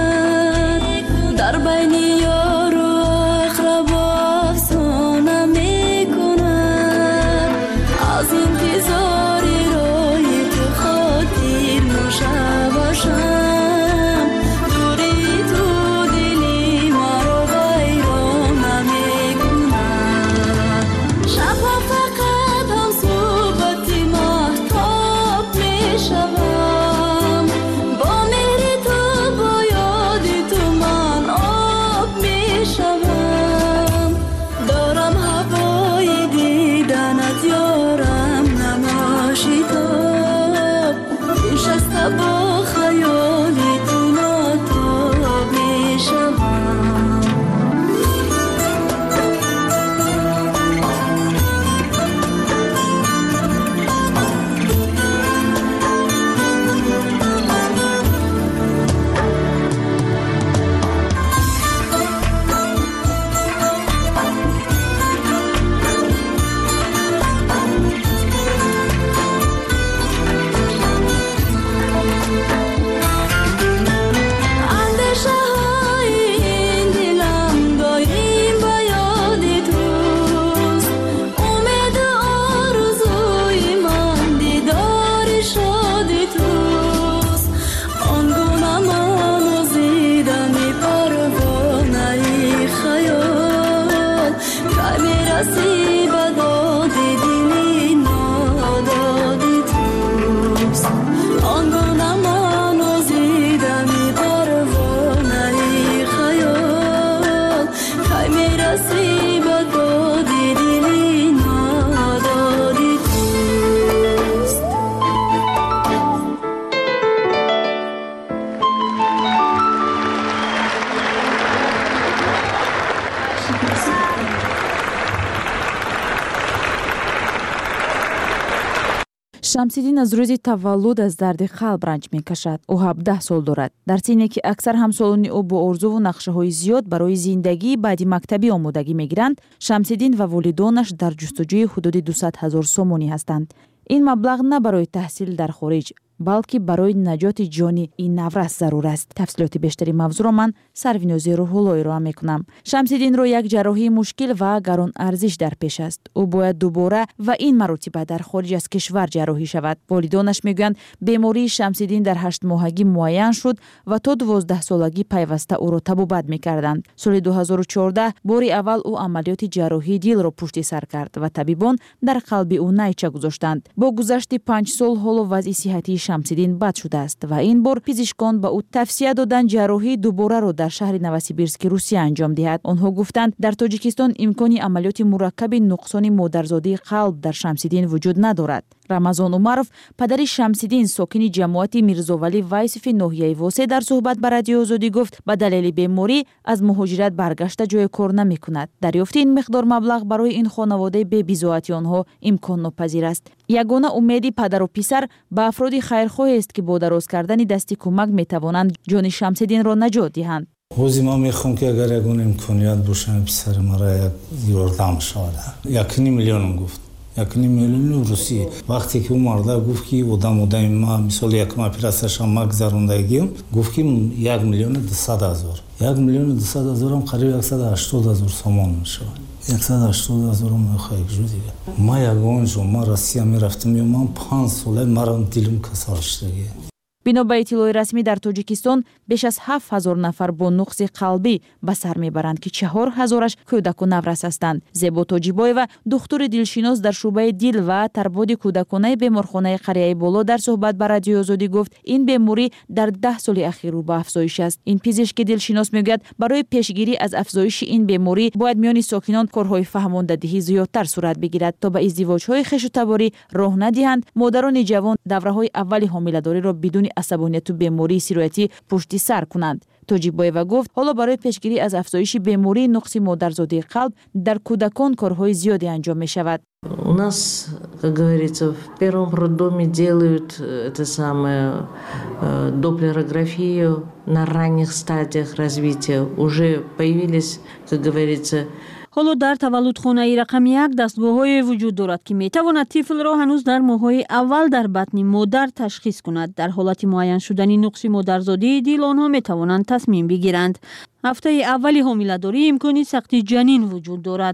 میکند، در بین یار و اقربا افسانه میکند. шамсиддин аз рӯзи таваллуд аз дарди қалб ранҷ мекашад. ӯ ҳабдаҳ сол дорад. дар синне ки аксар ҳамсолони ӯ бо орзуву нақшаҳои зиёд барои зиндагии баъди мактабӣ омодагӣ мегиранд, шамсиддин ва волидонаш дар ҷустуҷӯи ҳудуди дусад ҳазор сомонӣ ҳастанд. ин маблағ на барои таҳсил дар хориҷ, балки барои наҷоти ҷони ин наврас зарур аст. тафсилоти бештари мавзӯъро ман Сарвинози Рӯҳулло ироа мекунам. Шамсиддинро як ҷарроҳии мушкил ва гаронарзиш дар пеш аст. ӯ бояд дубора ва ин маротиба дар хориҷ аз кишвар ҷарроҳӣ шавад. волидонаш мегӯянд бемории Шамсиддин дар ҳаштмоҳагӣ муайян шуд ва то дувоздаҳсолагӣ пайваста ӯро табобат мекарданд. соли ду ҳазору чордаҳ бори аввал ӯ амалиёти ҷарроҳии дилро пушти сар кард ва табибон дар қалби ӯ найча гузоштанд. бо гузашти панҷ сол ҳоло вазъи сиҳатии Шамсиддин бад шудааст ва ин бор пизишкон ба ӯ тавсия доданд ҷарроҳии дубораро дар шаҳри Новосибирски Русия анҷом диҳад. онҳо гуфтанд дар Тоҷикистон имкони амалиёти мураккаби нуқсони модарзодии қалб дар Шамсиддин вуҷуд надорад. Рамазон Умаров, падари Шамсиддин, сокини ҷамоати Мирзовали Вайсифи ноҳияи Восе, дар суҳбат ба Радиои Озодӣ гуфт ба далели беморӣ аз муҳоҷират баргашта ҷое кор намекунад. дарёфти ин миқдор маблағ барои ин хонаводаи бебизоати онҳо имконнопазир аст. ягона умеди падару писар ба афроди хайрхоҳест ки бо дароз кардани дасти кӯмак метавонанд ҷони Шамсиддинро наҷот диҳанд. ҳози ман мехоҳам ки агар ягон имконият бошад писари маро як ёрдам шавад. якни миллионам гуфт. якни миллиони русӣ. вақте ки ӯ марда гуфт ки одам одами ма мисоли якум операсияшам ма гузарондагиам, гуфт ки як миллиони дусад ҳазор. як миллиони дусад ҳазорам қариб яксад و ҳаштод ҳазор сомон мешавад. яксад و ҳаштод ҳазорам мехоҳ ҷо дига. ма ягон ҷо ма Россия мерафтам, ман панҷ сола мара дилум касал шудагӣ. бино ба иттилои расмӣ дар Тоҷикистон беш аз ҳафт ҳазор нафар бо нуқси қалбӣ ба сар мебаранд ки чаҳор ҳазораш кӯдаку наврас ҳастанд. Зебо Тоҷибоева, духтури дилшинос дар шӯъбаи дил ва тарбоди кӯдаконаи беморхонаи Қарияи Боло дар суҳбат ба Радиои Озодӣ гуфт, ин беморӣ дар даҳ соли ахир рӯ ба афзоиш аст. Ин пизишки дилшинос мегӯяд, барои пешгирӣ аз афзоиши ин беморӣ бояд миёни сокинон корҳои фаҳмондадиҳӣ зиёдтар сурат бигирад, то ба издивоҷҳои хешутаборӣ роҳ надиҳанд. модарони ҷавон давраҳои аввали ҳомиладориро бидуни асабонiyatu бемории сироятӣ пушти сар кунанд. Тоҷибоева гуфт, ҳоло барои пешгирӣ аз афзоиши бемории нуқси модарзодии қалб дар кӯдакон корҳои зиёде анҷом мешавад. У нас, как говорится, в первом роддоме делают это самое доплерографию на ранних стадиях развития. Уже появились, как говорится, ҳоло дар таваллудхонаи рақами як дастгоҳҳое вуҷуд дорад ки метавонад тифлро ҳанӯз дар моҳҳои аввал дар батни модар ташхис кунад. дар ҳолати муайян шудани нуқси модарзодии дил онҳо метавонанд тасмим бигиранд. ҳафтаи аввали ҳомиладорӣ имкони сақти ҷанин вуҷуд дорад.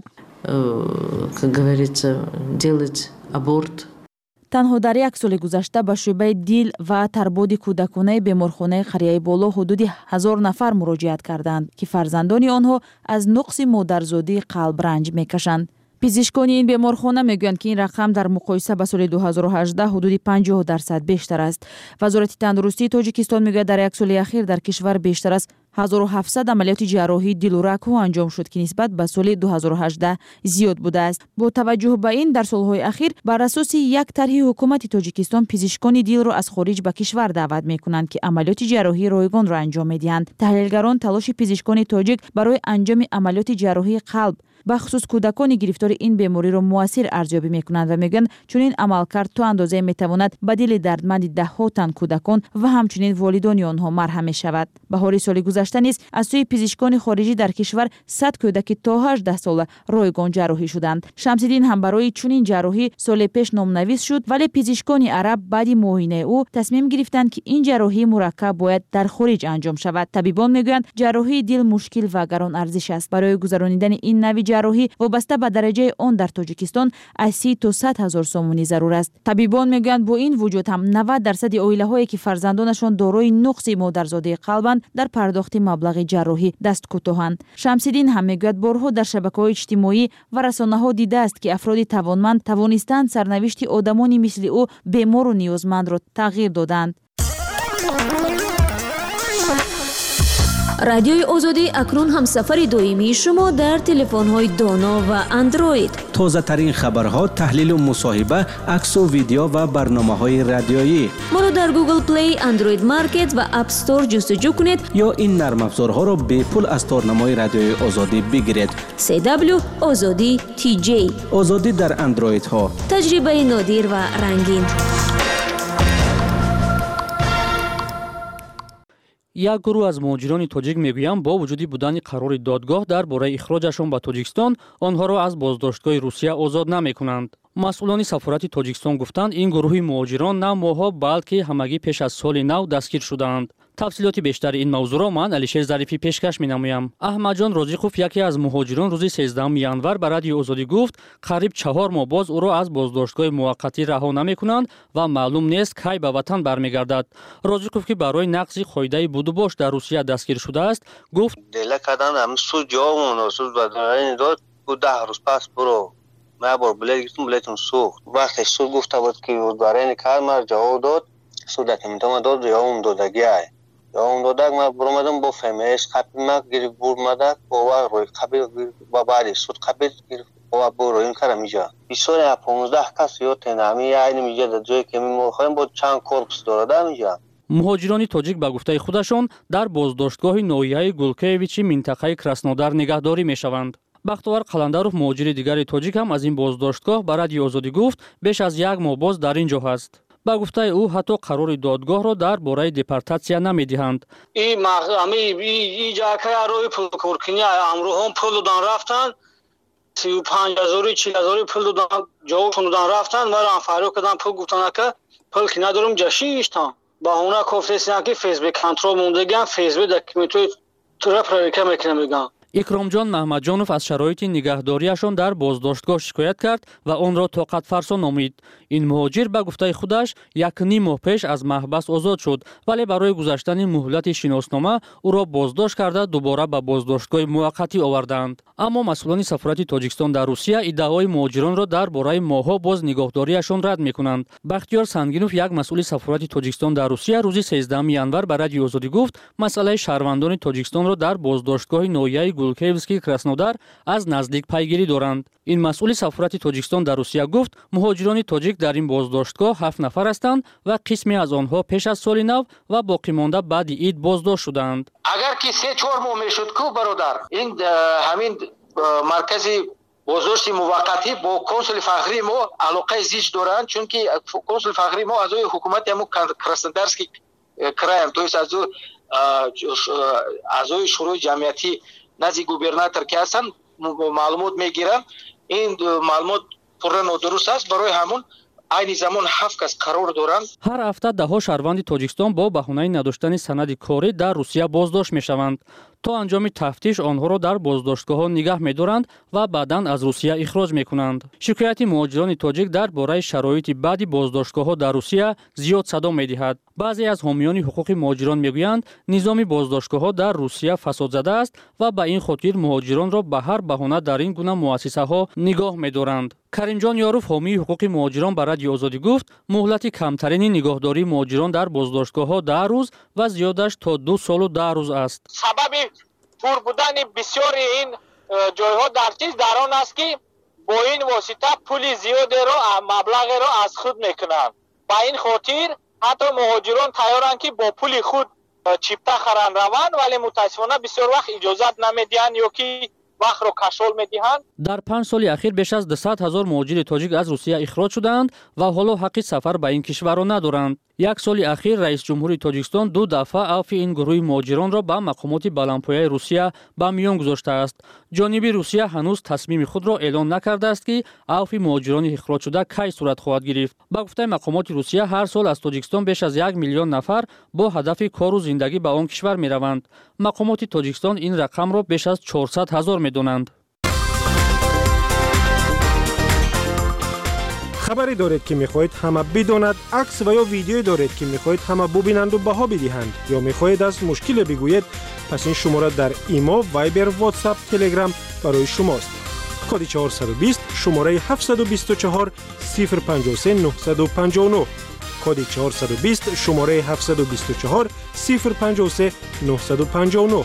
Как говорится, делать аборт. танҳо дар як соли гузашта ба шӯъбаи дил ва тарбоди кӯдаконаи беморхонаи Қарияи Боло ҳудуди ҳазор нафар муроҷиат карданд ки фарзандони онҳо аз нуқси модарзодии қалб ранҷ мекашанд. пизишкони ин беморхона мегӯянд ки ин рақам дар муқоиса ба соли ду ҳазору ҳаждаҳ ҳудуди панҷоҳ дарсад бештар аст. вазорати тандурустии Тоҷикистон мегӯяд, дар як соли ахир дар кишвар бештар аз ҳазору ҳафтсад амалиёти ҷарроҳии дилу рагҳо анҷом шуд ки нисбат ба соли ду ҳазору ҳаждаҳ зиёд будааст. бо таваҷҷӯҳ ба ин, дар солҳои ахир бар асоси як тарҳи ҳукумати Тоҷикистон пизишкони дилро аз хориҷ ба кишвар даъват мекунанд ки амалиёти ҷарроҳии ройгонро анҷом медиҳанд. таҳлилгарон талоши пизишкони тоҷик барои анҷоми амалиёти ҷарроҳии қалб бахусус кӯдакони гирифтори ин бемориро муассир арзёбӣ мекунанд ва мегӯянд, чунин амалкард то андозае метавонад ба дили дардманди даҳҳо тан кӯдакон ва ҳамчунин волидони онҳо марҳам мешавад. баҳори соли гузашта низ аз сӯи пизишкони хориҷӣ дар кишвар сад кӯдаки то ҳаждаҳ сола ройгон ҷарроҳӣ шуданд. Шамсиддин ҳам барои чунин ҷарроҳӣ соли пеш номнавис шуд, вале пизишкони араб баъди муоинаи ӯ тасмим гирифтанд ки ин ҷарроҳии мураккаб бояд дар хориҷ анҷом шавад. табибон мегӯянд, ҷарроҳии дил мушкил ва гаронарзиш аст. барои гузарондани ин нави ҷарроҳӣ вобаста ба дараҷаи он дар Тоҷикистон аз си то сад ҳазор сомонӣ зарур аст. табибон мегӯянд, бо ин вуҷуд ҳам навад дарсади оилаҳое ки фарзандонашон дорои нуқси модарзодии қалбанд дар пардохти маблағи ҷарроҳӣ даст кӯтоҳанд. Шамсиддин ҳам мегӯяд, борҳо дар шабакаҳои иҷтимоӣ ва расонаҳо дидааст ки афроди тавонманд тавонистанд сарнавишти одамони мисли ӯ бемору ниёзмандро тағйир доданд. رادیوی آزادی اکنون هم سفر دائمی شما در تلفن‌های دانا و اندروید. تازه ترین خبرها، تحلیل و مصاحبه، عکس و ویدیو و برنامه‌های رادیویی. ما را در گوگل پلی، اندروید مارکت و اپ استور جستجو کنید یا این نرم افزارها را به پول از تارنمای رادیوی آزادی بگیرید. سی دبلیو آزادی تی جی. آزادی در اندروید ها. تجربه نادر و رنگین. یک گروه از مهاجران تاجیک میگویند با وجود بودن قرار دادگاه درباره اخراجشان به تاجیکستان، آنها را از بازداشتگاه روسیه آزاد نمی‌کنند. مسئولان سفارت تاجیکستان گفتند این گروه مهاجران نه ماها بلکه همگی پیش از سال نو دستگیر شدند. تفصیلات بیشتر این موضوع را من علیشیر ظریفی پیشکش می‌نمایم. احمدجان رازیقوف یکی از مهاجران روز سیزدهم ینور به رادیو آزادی گفت قریب چهار ماه باز او را از بازداشتگاه موقتی رها نمی‌کنند و معلوم نیست کی به وطن برمیگردد. رازیقوف که برای نقض قاعده بود و باش در روسیه دستگیر شده است، گفت دل کردن هم سو جا مناسب بدن داد بود ده روز پس برو ما بر بلیت گرفتم بلیتم سوخت. وقتی سو گفته بود که برای کار مر جواب داد سو دکمنتم داد یا اون دادگی یا اون دادگ ما برآمدم با فهمش خپی ما گیر بور مدک با روی خپی با بعدی سود خپی با بور این کارم میجا بیشتر پانزده کس یا تنامی یعنی میجا در جایی که میخوایم با چند کورپس دارد میجا. مهاجران تاجیک به گفته خودشان در بازداشتگاه نوحیه گولکیویچی منطقه کراسنودار نگهداری میشوند. بختیار قلندروف مهاجر دیگر تاجیک هم از این بازداشتگاه به رادیو آزادی گفت بیش از یک ماه باز در اینجا هست. با گفته او حتی قرار دادگاه را در باره دپورتاسیا نمیدهند. این مقامی این جا که روی پول کورکنی امروز هم پول دادن رفتن سی و پنج هزاری چهل هزاری پول دادن جوابشون دادن رفتن مرا فریاد کردن پول گفتن که پول که ندارم جشیش تا با اونا گفتن که فیسبوک کنترل موندگان فیسبوک دکمنتوی طرف را ریکه میکنه میگن. اکرامجان محمدجانوف از شرایط نگهداریشان در بازداشتگاه شکایت کرد و آن را طاقت فرسا نامید. این مهاجر به گفته خودش یک نیم ماه پیش از محبس آزاد شد ولی برای گذشتن مهلت شناسنامه او را بازداشت کرده دوباره به بازداشتگاه موقتی آوردند. اما مسئولان سفارت تاجیکستان در روسیه ادعای مهاجران را درباره ماه‌ها باز نگهداریشان رد می‌کنند. بختیار سنگینوف یک مسئول سفارت تاجیکستان در روسیه روز سیزدهم ینور به رادیو آزادی گفت مسئله شهروندان تاجیکستان را در بازداشتگاه نوحیه گولکیویسکی کراسنودار از نزدیک پیگیری دارند. این مسئول سفارت تاجیکستان در روسیه گفت مهاجران تاجیک در این بازداشتگاه هفت نفر هستند و قسمی از آنها پیش از سال نو و باقی مانده بعد عید بازداشت شدند. اگر که سه چهار ماه میشد کو برادر این همین مرکزی بازداشت موقتی با کنسول فخری ما علاقه زیج دارند چون که کنسول فخری ما از حکومت همو کراسنودارسکی краем то есть از از شورای جمعیتی نزد گوبرناتور که هستن معلومات میگیرن این معلومات پورا نادرست است برای همون عین زمان هفت کس قرار دارند. هر هفته ده ها شهروند تاجیکستان با بهانه نداشتن سند کاری در روسیه بازداشت میشوند. تا انجام تفتیش آنها را در بازداشتگاه نگه می‌دارند و بعداً از روسیه اخراج می‌کنند. شکایت مهاجران تاجیک درباره شرایط بعد بازداشتگاه‌ها در روسیه زیاد صدا می‌دهد. بعضی از حامیان حقوق مهاجران می‌گویند نظام بازداشتگاه‌ها در روسیه فساد زده است و به این خاطر مهاجران را به هر بهانه در این گونه مؤسسه‌ها نگاه می‌دارند. کریمجان یاروف حامی حقوق مهاجران به رادیو آزادی گفت مهلت کمترین نگهداری مهاجران در بازداشتگاه‌ها ده روز و زیادش تا دو سال و ده روز است. سبب پر بودن بسیار این جایها در چیز در آن است که با این واسطه پول زیادی را مبلغ را از خود میکنند. با این خاطر حتی مهاجران تیارند که با پول خود چیپتا خران روند ولی متاسفانه بسیار وقت اجازت نمیدهند یا که وقت رو کشول میدهند. در پنج سال اخیر بیش از دویست هزار مهاجر تاجیک از روسیه اخراج شدند و حالا حق سفر به این کشور را ندارند. یک سال اخیر رئیس جمهوری تاجیکستان دو دفعه عفو این گروه مهاجران را به مقامات بلندپایه روسیه به میان گذاشته است. جانب روسیه هنوز تصمیم خود را اعلان نکرده است که عفو مهاجران اخراج شده کی صورت خواهد گرفت. به گفته مقامات روسیه هر سال از تاجیکستان بیش از یک میلیون نفر با هدف کار و زندگی به آن کشور میروند. مقامات تاجیکستان این رقم را بیش از چهارصد هزار میدانند. خبری دارید که میخواهید همه بداند، عکس و یا ویدیویی دارید که میخواهید همه ببینند و بها بدهند یا میخواهید از مشکل بگویید، پس این شماره در ایمو، وایبر، واتساپ، تلگرام برای شماست. کد چهارصد و بیست، شماره هفتصد و بیست و چهار، صفر پنجاه و سه، نهصد و پنجاه و نه. کد چهارصد و بیست شماره هفتصد و بیست و چهار صفر پنجاه و سه نهصد و پنجاه و نه.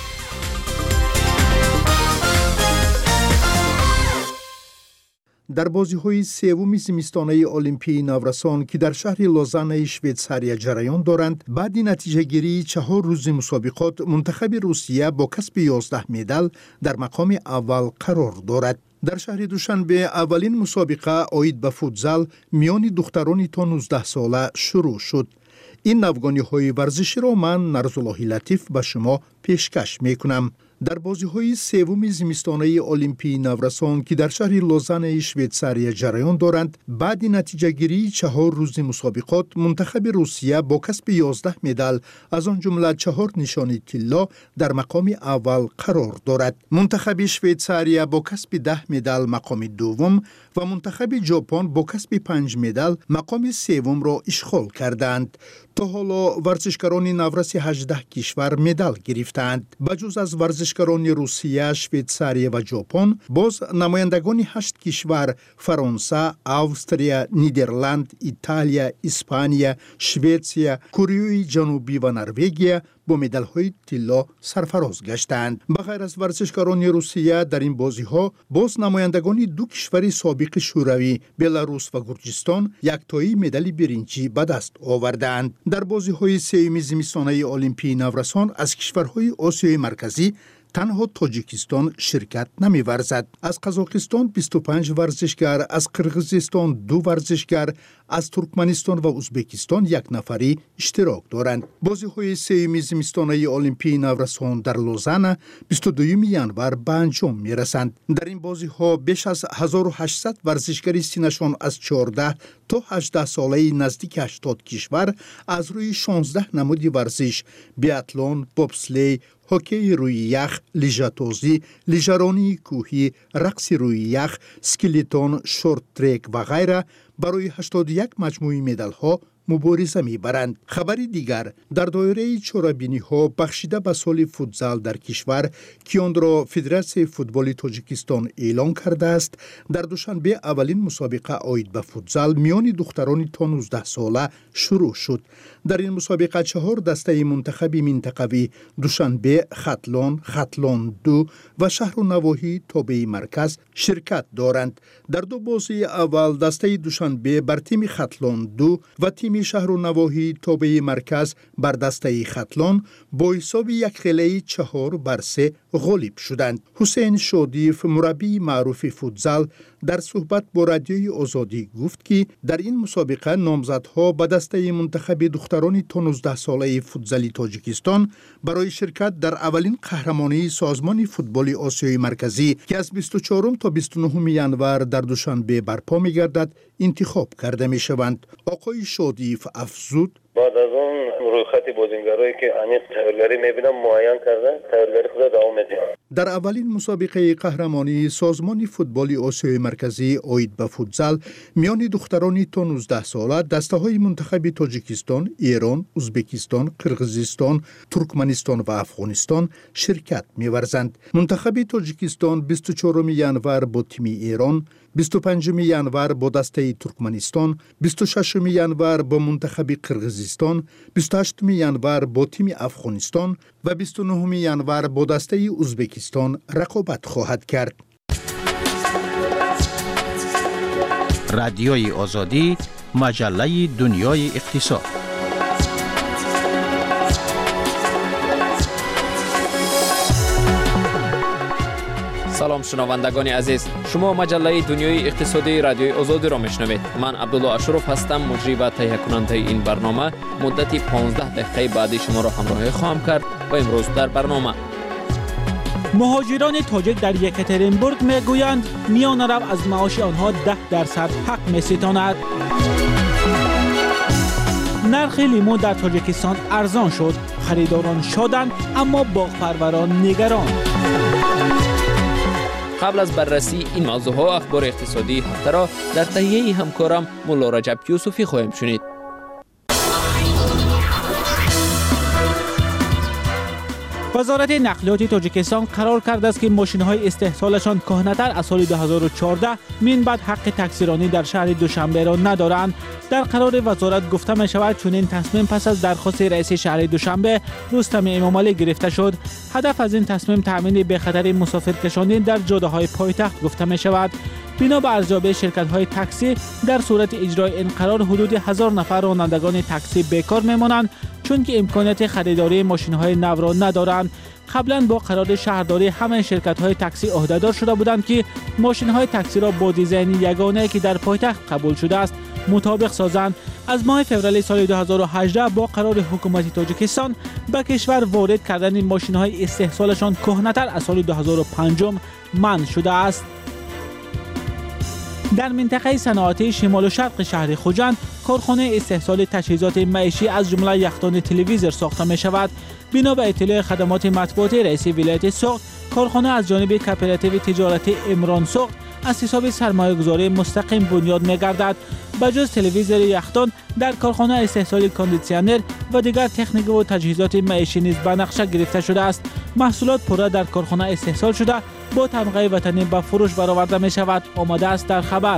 در بازی‌های سوم زمستانه المپیای نورسان که در شهر لوزان شویتساریا جریان دارند، بعد نتیجه گیری چهار روز مسابقات منتخب روسیه با کسب یازده مدال در مقام اول قرار دارد. در شهر دوشنبه اولین مسابقه آید به فوتزال میان دختران تا نوزده ساله شروع شد. این نوگانی‌های ورزشی را من نرزالله لطیف به شما پیشکش میکنم. در بازی‌های سوم زمستانه المپیای نورسان که در شهر لوزان شویتساریا جریان دارند، بعد نتیجه گیری چهار روز مسابقات منتخب روسیه با کسب یازده مدال از آن جمله چهار نشانی طلا در مقام اول قرار دارد. منتخب شویتساریا با کسب ده مدال مقام دوم و منتخب ژاپن با کسب پنج مدال مقام سوم را اشغال کردند. تا حالا ورزشکاران نورس هجده کشور مدال گرفتند. بجز از ورزشکاران روسیه، شویتساریا و ژاپن، باز نمایندگان هشت کشور فرانسه، استرالیا، نیدرلند، ایتالیا، اسپانیا، شویتسیا، کره جنوبی و نروژ با مدال‌های طلا سرفراز گشتند. بغیر از ورزشکاران روسیه در این بازی‌ها باز نمایندگان دو کشور سابق شوروی بلاروس و گرجستان یکتایی مدال برنجی به دست آوردند. در بازی‌های سوم زمستانه المپیای نورسان از کشورهای آسیای مرکزی تنها تاجیکستان شرکت نمی‌ورزد. از قزاقستان بیست و پنج ورزشگر، از قرغیزستان دو ورزشگر، از ترکمنستان و ازبکستان یک نفری اشتراک دارند. بازی‌های سوم زمستانه المپیای نورسان در لوزان بیست و دوم ژانویه به انجام می‌رسند. در این بازی‌ها بیش از هزار و هشتصد ورزشگر سنشان از چهارده تا هجده ساله نزدیک هشتاد کشور از روی شانزده نمود ورزش، بیاتلون، بوبسلی، هوکی روی یخ، لیژاتوزی، لیژرانی کوهی، رقص روی یخ، اسکلیتون، شورت ترک و غیره برای هشتاد و یک مجموعه مدال ها مبارزه می‌برند. خبری دیگر در دایره چهاربینی ها بخشیده به سال فوتزال در کشور که آن را فدراسیون فوتبال تاجیکستان اعلان کرده است، در دوشنبه اولین مسابقه آید به فوتزال میان دختران تا نوزده ساله شروع شد. در این مسابقه چهار دسته منتخبی منطقوی دوشنبه، ختلان، ختلان دو و شهر و نواحی تابع مرکز شرکت دارند. در دو بازی اول دسته دوشنبه بر تیم ختلان دو و تیم شهر و نواحی تابع مرکز بر دسته ختلان با حساب یک خیلی چهار بر سه غالب شدند. حسین شادیف مربی معروف فوتزال در صحبت با رادیوی آزادی گفت که در این مسابقه نامزدها به دسته منتخب دختران تا نوزده ساله فوتزالی تاجیکستان برای شرکت در اولین قهرمانی سازمان فوتبال آسیای مرکزی که از بیست و چهارم تا بیست و نهم ژانویه در دوشنبه برپا می‌گردد انتخاب کرده می‌شوند. آقای شادیف افزود: بعد از اون روی خط بازیگرایی که عمیق تغییرگری می‌بینم معین کردن، تغییرگری خود دوام می‌دیم. در اولین مسابقه قهرمانی سازمان فوتبال آسیای مرکزی آید به فوتزال میان دختران تا نوزده ساله دسته‌های منتخب تاجیکستان، ایران، ازبکستان، قرغیزستان، ترکمنستان و افغانستان شرکت می‌ورزند. منتخب تاجیکستان بیست و چهارم ژانویه با تیم ایران، بیست و پنجم ژانویه با دسته ترکمنستان، بیست و ششم ژانویه با منتخب قرغیزستان، بیست و هشتم ژانویه با تیم افغانستان و بیست و نهم ژانویه با دسته ازبکستان رقابت خواهد کرد. رادیوی آزادی، مجله دنیای اقتصاد. سلام شنوندگان عزیز، شما مجله دنیای اقتصادی رادیوی آزادی را میشنوید. من عبدالله اشرف هستم، مجری و تهیه کننده این برنامه. مدتی پانزده دقیقه بعدی شما را همراهی خواهم کرد و امروز در برنامه مهاجران تاجیک در یکاترینبورگ میگویند میان رو از معاش آنها ده درصد حق میستاند. نرخ لیمو در تاجیکستان ارزان شد، خریداران شادند اما باغپروران نگران. قبل از بررسی این موضوع ها اخبار اقتصادی هفته را در تهیه همکارم مولا رجب یوسفی خواهیم شنید. وزارت نقلیات تاجیکستان قرار کرده است که ماشین‌های استحصالشان کهنه‌تر از سال دو هزار و چهارده من بعد حق تاکسیرانی در شهر دوشنبه را ندارند. در قرار وزارت گفته می شود چنین تصمیم پس از درخواست رئیس شهر دوشنبه رستم امامعلی گرفته شد. هدف از این تصمیم تامین بخطر مسافرکشانی در جاده‌های پایتخت گفته می شود. بنا به ارزیابی شرکت‌های تاکسی در صورت اجرای این قرار حدود هزار نفر رانندگان تاکسی بیکار میمانند چون که امکانات خریداری ماشین‌های نو را ندارند. قبلا با قرار شهرداری همه شرکت‌های تاکسی عهده‌دار شده بودند که ماشین‌های تاکسی را با دیزاین یگانه که در پایتخت قبول شده است مطابق سازند. از ماه فوریه سال دو هزار و هجده با قرار حکومت تاجیکستان به کشور وارد کردن ماشین‌های استحصالشان کهنه‌تر از سال دو هزار و پنج منع شده است. در منطقه صنعتی شمال و شرق شهر خوجند کارخانه استحصال تجهیزات معیشی از جمله یخدان تلویزیون ساخته می شود. بنا به اطلاع خدمات مطبوعاتی رئیس ولایت سوخت، کارخانه از جانب کوپراتیو تجارتی امران سوخت از حساب سرمایه گذاری مستقیم بنیاد می گردد. بجز تلویزیون یخدان در کارخانه استحصال کاندیسیونر و دیگر تکنیک و تجهیزات معیشی نیز به نقشه گرفته شده است. محصولات پوره در کارخانه استحصال شده با تمغه وطنی به فروش برآورده می شود. آمده است در خبر.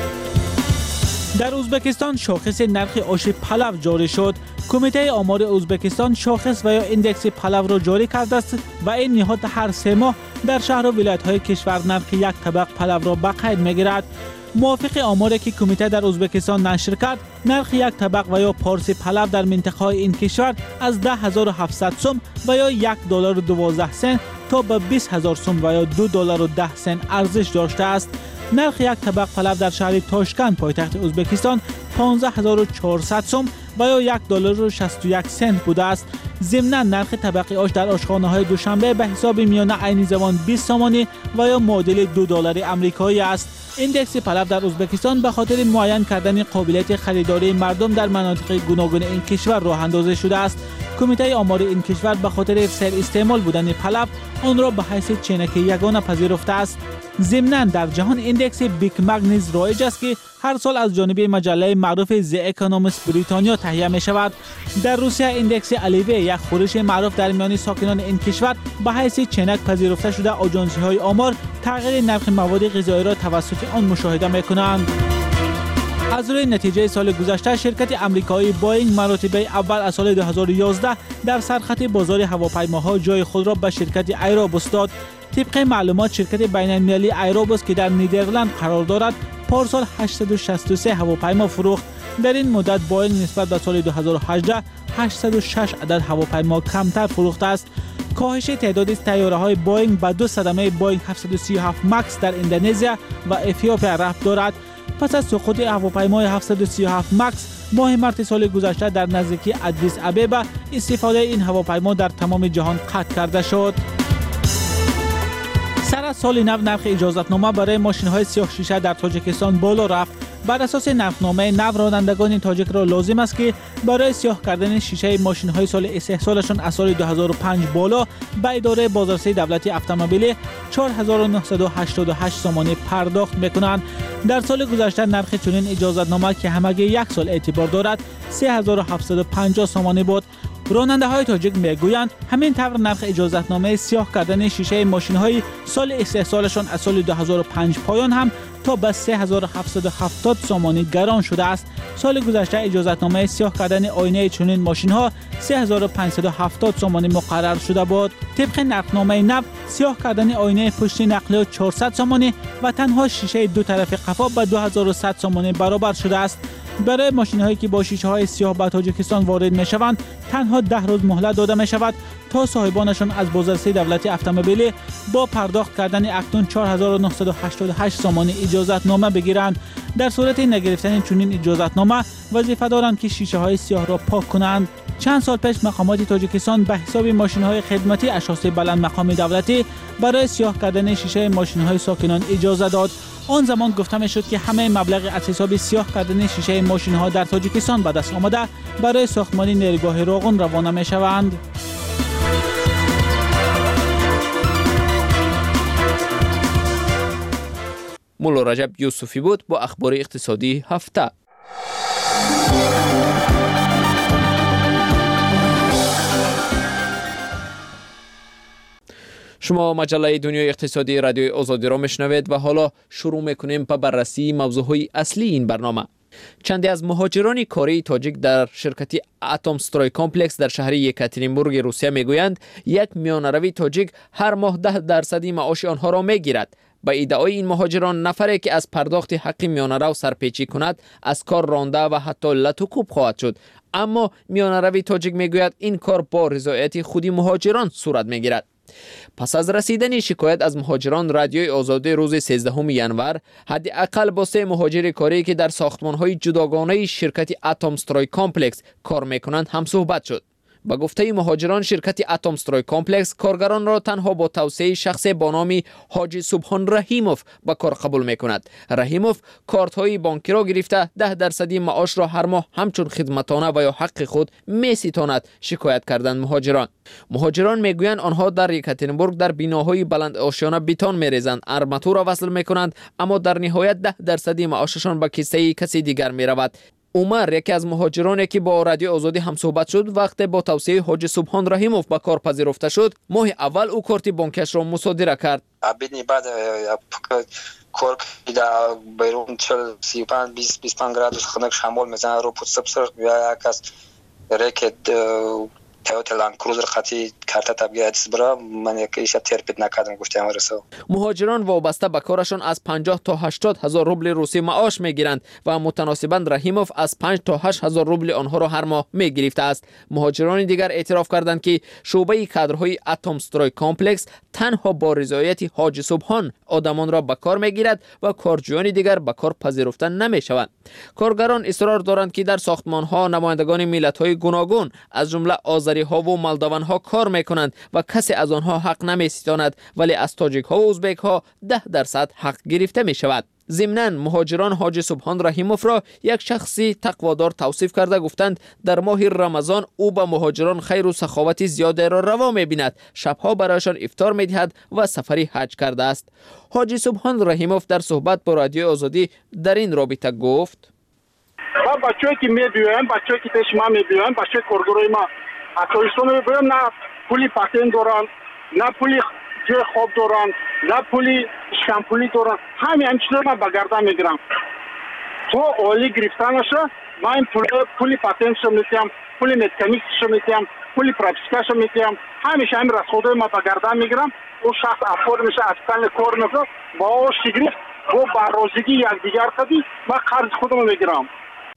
در ازبکستان شاخص نرخ آش پلو جاری شد. کمیته آمار ازبکستان شاخص و یا ایندکس پلو را جاری کرده است و این نهاد هر سه ماه در شهر و ولایت‌های کشور نرخ یک طبق پلو را به قید می‌گیرد. موافق آماری که کمیته در ازبکستان نشر کرد، نرخ یک طبق و یا پارس پلو در منطقه‌های این کشور از ده هزار و هفتصد سوم و یا یک دلار و دوازده سنت تا به بیست هزار سوم و یا دو دلار و ده سنت ارزش داشته است. نرخ یک طبق پلو در شهر تاشکند پایتخت ازبکستان پانزده هزار و چهارصد سوم و یا یک دلار و شصت و یک سنت بوده است. ضمناً نرخ طبق آش در آشخانه‌های دوشنبه به حساب میانه عین زمان بیست سامانی و یا معادل دو دلار آمریکایی است. ایندکس پلو در ازبکستان به خاطر معین کردن قابلیت خریداری مردم در مناطق گوناگون این کشور راه اندازی شده است. کمیته آمار این کشور به خاطر سر استعمال بودن پلو آن را به حیث چینک یگانه پذیرفته است. ضمناً در جهان ایندکس بیگ مگ نیز رایج است که هر سال از جانب مجله معروف زی اکونومیست بریتانیا تهیه می شود. در روسیه ایندکس الیوه یک خورش معروف در میان ساکنان این کشور به حیث چینک پذیرفته شده آژانسی های آمار تغییر نرخ مواد غذایی را توسط آن مشاهده می کنند. از روی نتیجه سال گذشته شرکت آمریکایی بوئینگ مراتب اول از سال دو هزار و یازده در سرخط بازار هواپیماها جای خود را به شرکت ایروبوس داد. طبق معلومات شرکت بین‌المللی ایروبوس که در نیدرلند قرار دارد پارسال هشتصد و شصت و سه هواپیما فروخت. در این مدت بوئینگ نسبت به سال دو هزار و هجده هشتصد و شش عدد هواپیما کمتر فروخته است. کاهش تعداد طیاره‌های بوئینگ به دو صدمه بوئینگ هفتصد و سی و هفت مکس در اندونزیا و اتیوپیا ربط دارد. پس از سقوط هواپیمای هفتصد و سی و هفت مکس ماه مارس سال گذشته در نزدیکی ادیس ابابا استفاده این هواپیما در تمام جهان قطع کرده شد. سر از سال نو نرخ اجازتنامه برای ماشین‌های سیاه شیشه در تاجیکستان بالا رفت. بر اساس نرخنامه نو رانندگان تاجیک را لازم است که برای سیاه کردن شیشه ماشین‌های سال استحصالشان از سال دو هزار و پنج بالا به اداره بازرسی دولتی اتومبیل چهار هزار و نهصد و هشتاد و هشت سامانه پرداخت می‌کنند. در سال گذشته نرخ چنین اجازتنامه که همگی یک سال اعتبار دارد سه هزار و هفتصد و پنجاه سامانه بود. راننده های تاجیک میگویند همین طور نرخ اجازتنامه سیاه کردن شیشه ماشین های سال استحصالشان از سال دو هزار و پنج پایان هم تا به سه هزار و هفتصد و هفتاد سامانه گران شده است. سال گذشته اجازتنامه سیاه کردن آینه چنین ماشین ها سه هزار و پانصد و هفتاد سامانه مقرر شده بود. طبق نرخنامه نو سیاه کردن آینه پشت نقلیه چهارصد سامانه و تنها شیشه دو طرف قفا به دو هزار و صد سامانه برابر شده است. برای ماشین هایی که با شیشه های سیاه به تاجیکستان وارد می شوند تنها ده روز مهلت داده می شود تا صاحبانشان از بازرسی دولتی اتومبیل با پرداخت کردن اکنون چهار هزار و نهصد و هشتاد و هشت سامانه اجازتنامه بگیرند. در صورت نگرفتن چنین اجازتنامه وظیفه دارند که شیشه های سیاه را پاک کنند. چند سال پیش مقامات تاجیکستان به حساب ماشین های خدمتی اشخاص بلند مقام دولتی برای سیاه کردن شیشه ماشین های ساکنان اجازه داد. آن زمان گفته می شد که همه مبلغ از حساب سیاه کردن شیشه ماشین ها در تاجیکستان به دست آمده برای ساختمان نیروگاه راغون روانه می شوند. مولا رجب یوسفی بود با اخبار اقتصادی هفته. شما مجله دنیای اقتصادی رادیوی آزادی را میشنوید و حالا شروع میکنیم به بررسی موضوعهای اصلی این برنامه. چندی از مهاجران کاری تاجیک در شرکت اتمستروی کمپلکس در شهر یکاترینبورگ روسیه میگویند یک میانروی تاجیک هر ماه ده درصدی معاش آنها را میگیرد. با ادعای این مهاجران نفری که از پرداخت حق میانرو سرپیچی کند از کار رانده و حتی لطوکوب خواهد شد. اما میانروی تاجیک میگوید این کار با رضایت خودی مهاجران صورت میگیرد. پس از رسیدن شکایت از مهاجران، رادیوی آزادی روز سیزدهم ژانویه حداقل با سه مهاجر کاری که در ساختمان‌های جداگانه شرکت اتمستروی کمپلکس کار میکنند هم صحبت شد. با گفته مهاجران، شرکت اتمستروی کمپلکس کارگران را تنها با توصیه شخص با نام حاجی سبحان رحیموف به کار قبول میکند. رحیموف کارت های بانکی را گرفته ده درصدی معاش را هر ماه همچون خدمتانه و یا حق خود میستاند. شکایت کردند مهاجران. مهاجران میگویند آنها در یکاترینبورگ در بناهای بلند آشیانه بتون میریزند، آرماتور را وصل میکنند، اما در نهایت ده درصدی معاششان به کیسه کسی دیگر میرود. عمر، یکی از مهاجرانی که با رادیو آزادی هم صحبت شد، وقتی با توصیه حاج سبحان رحیموف به کار پذیرفته شد، ماه اول او کارت بانکیش را مصادره کرد. ابدی بعد کار که بیرون سی و پنج بیست بیست و پنج گرادوس خنک شامل میزنه رو پوست بسر یا یک از رکت تویوتا لند کروزر خطی کارت تبلیغات برا من یکیش ترپیت نکردم گفتم رسو. مهاجران وابسته به کارشان از پنجاه تا هشتاد هزار روبل روسی معاش میگیرند و متناسباً رحیموف از پنج تا هشت هزار روبل آنها را هر ماه میگرفته است. مهاجران دیگر اعتراف کردند که شعبه کادرهای اتمستروی کمپلکس تنها با رضایت حاج سبحان آدمان را به کار میگیرد و کارجویان دیگر به کار پذیرفته نمیشوند. کارگران اصرار دارند که در ساختمان‌ها نمایندگان ملت‌های گوناگون از جمله آذری ها و مالدوان ها کار میکنند و کسی از آنها حق نمیستاند، ولی از تاجیک ها و ازبک ها ده درصد حق گرفته می شود. ضمناً مهاجران حاج سبحان رحیموف را یک شخصی تقوادار توصیف کرده گفتند در ماه رمضان او به مهاجران خیر و سخاوت زیاده را روا می‌بیند، شبها برایشان افطار می‌دهد و سفری حج کرده است. حاج سبحان رحیموف در صحبت با رادیو آزادی در این رابطه گفت: با بچه‌ای که می‌بینن، بچه‌ای که پیش ما می‌بینن، بچه کارگرای ما اتویستون می‌بینن، نه پولی پاتن دارن، نه پولی جای خواب دارن، نه پولی شامپولی دارن، همین همچنان من به گردن میگیرم. تو اولی گرفتنشه، من پول پولی پاتنشو میتیم، پولی مکانیکشو میتیم، پولی پراکتیکاشو میتیم، همیشه همین رسخوده ما به گردن میگیرم. اون شخص افور میشه، اصلا کار میکنه، با شگرفت و برازگی یک دیگر کدی من قرض خودمو میگیرم.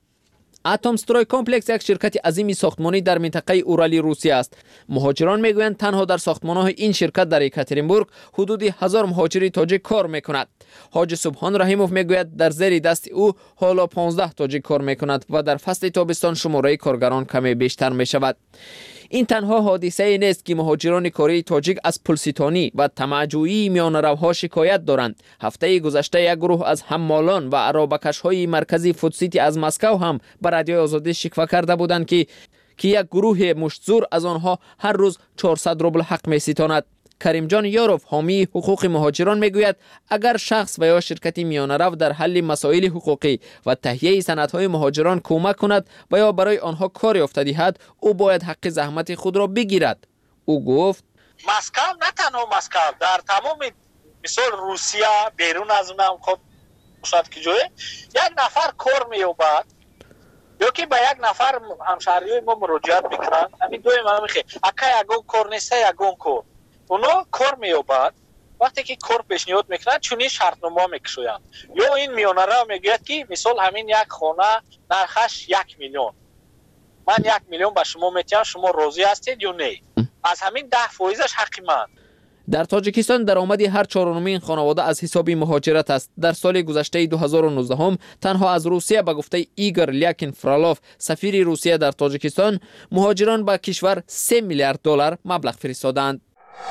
اتمستروی کمپلکس یک شرکت عظیمی ساختمانی در منطقه اورالی روسیه است. مهاجران میگویند تنها در ساختمان‌های این شرکت در یکاترینبورگ حدود هزار مهاجری تاجیک کار میکند. حاج سبحان رحیموف میگوید در زیر دست او حالا پانزده تاجیک کار میکند و در فصل تابستان شماره کارگران کمی بیشتر میشود. این تنها حادثه نیست که مهاجران کاری تاجیک از پولستانی و طمع‌جویی میانروها شکایت دارند. هفته گذشته یک گروه از حمالان و ارابکش‌های مرکزی فودسیتی از مسکو هم بر رادیو آزادی شکوه کرده بودند که که یک گروه مشتزور از آنها هر روز چهارصد روبل حق می‌ستاند. کریم جان یاروف، حامی حقوق مهاجران، میگوید اگر شخص و یا شرکتی میانرو در حل مسائل حقوقی و تهیه سندهای مهاجران کمک کند و یا برای آنها کار یافته دهد، او باید حق زحمت خود را بگیرد. او گفت: مسکو نه تنها مسکو، در تمام مثال روسیه بیرون از اون هم خود شاید که جوی یک نفر کار مییابد یا که به یک نفر همشهری ما مراجعت میکنند، همین دوی ما میخواه اکا یگون کار نیسته یگون کار، اونا کار مییابد. وقتی که کار پیشنهاد میکنند چونی شرطنامه میکشویند. یا این میانه رو میگوید که مثال همین یک خانه نرخش یک میلیون، من یک میلیون به شما میتیم، شما راضی هستید یا نه؟ از همین ده فایزش حقی من. در تاجیکستان درآمد هر چهارمین خانواده از حساب مهاجرت است. در سال گذشته دو هزار و نوزده هم تنها از روسیه به گفته ایگور لیاکین فرالاف، سفیر روسیه در تاجیکستان، مهاجران به کشور سه میلیارد دلار مبلغ فرستادند.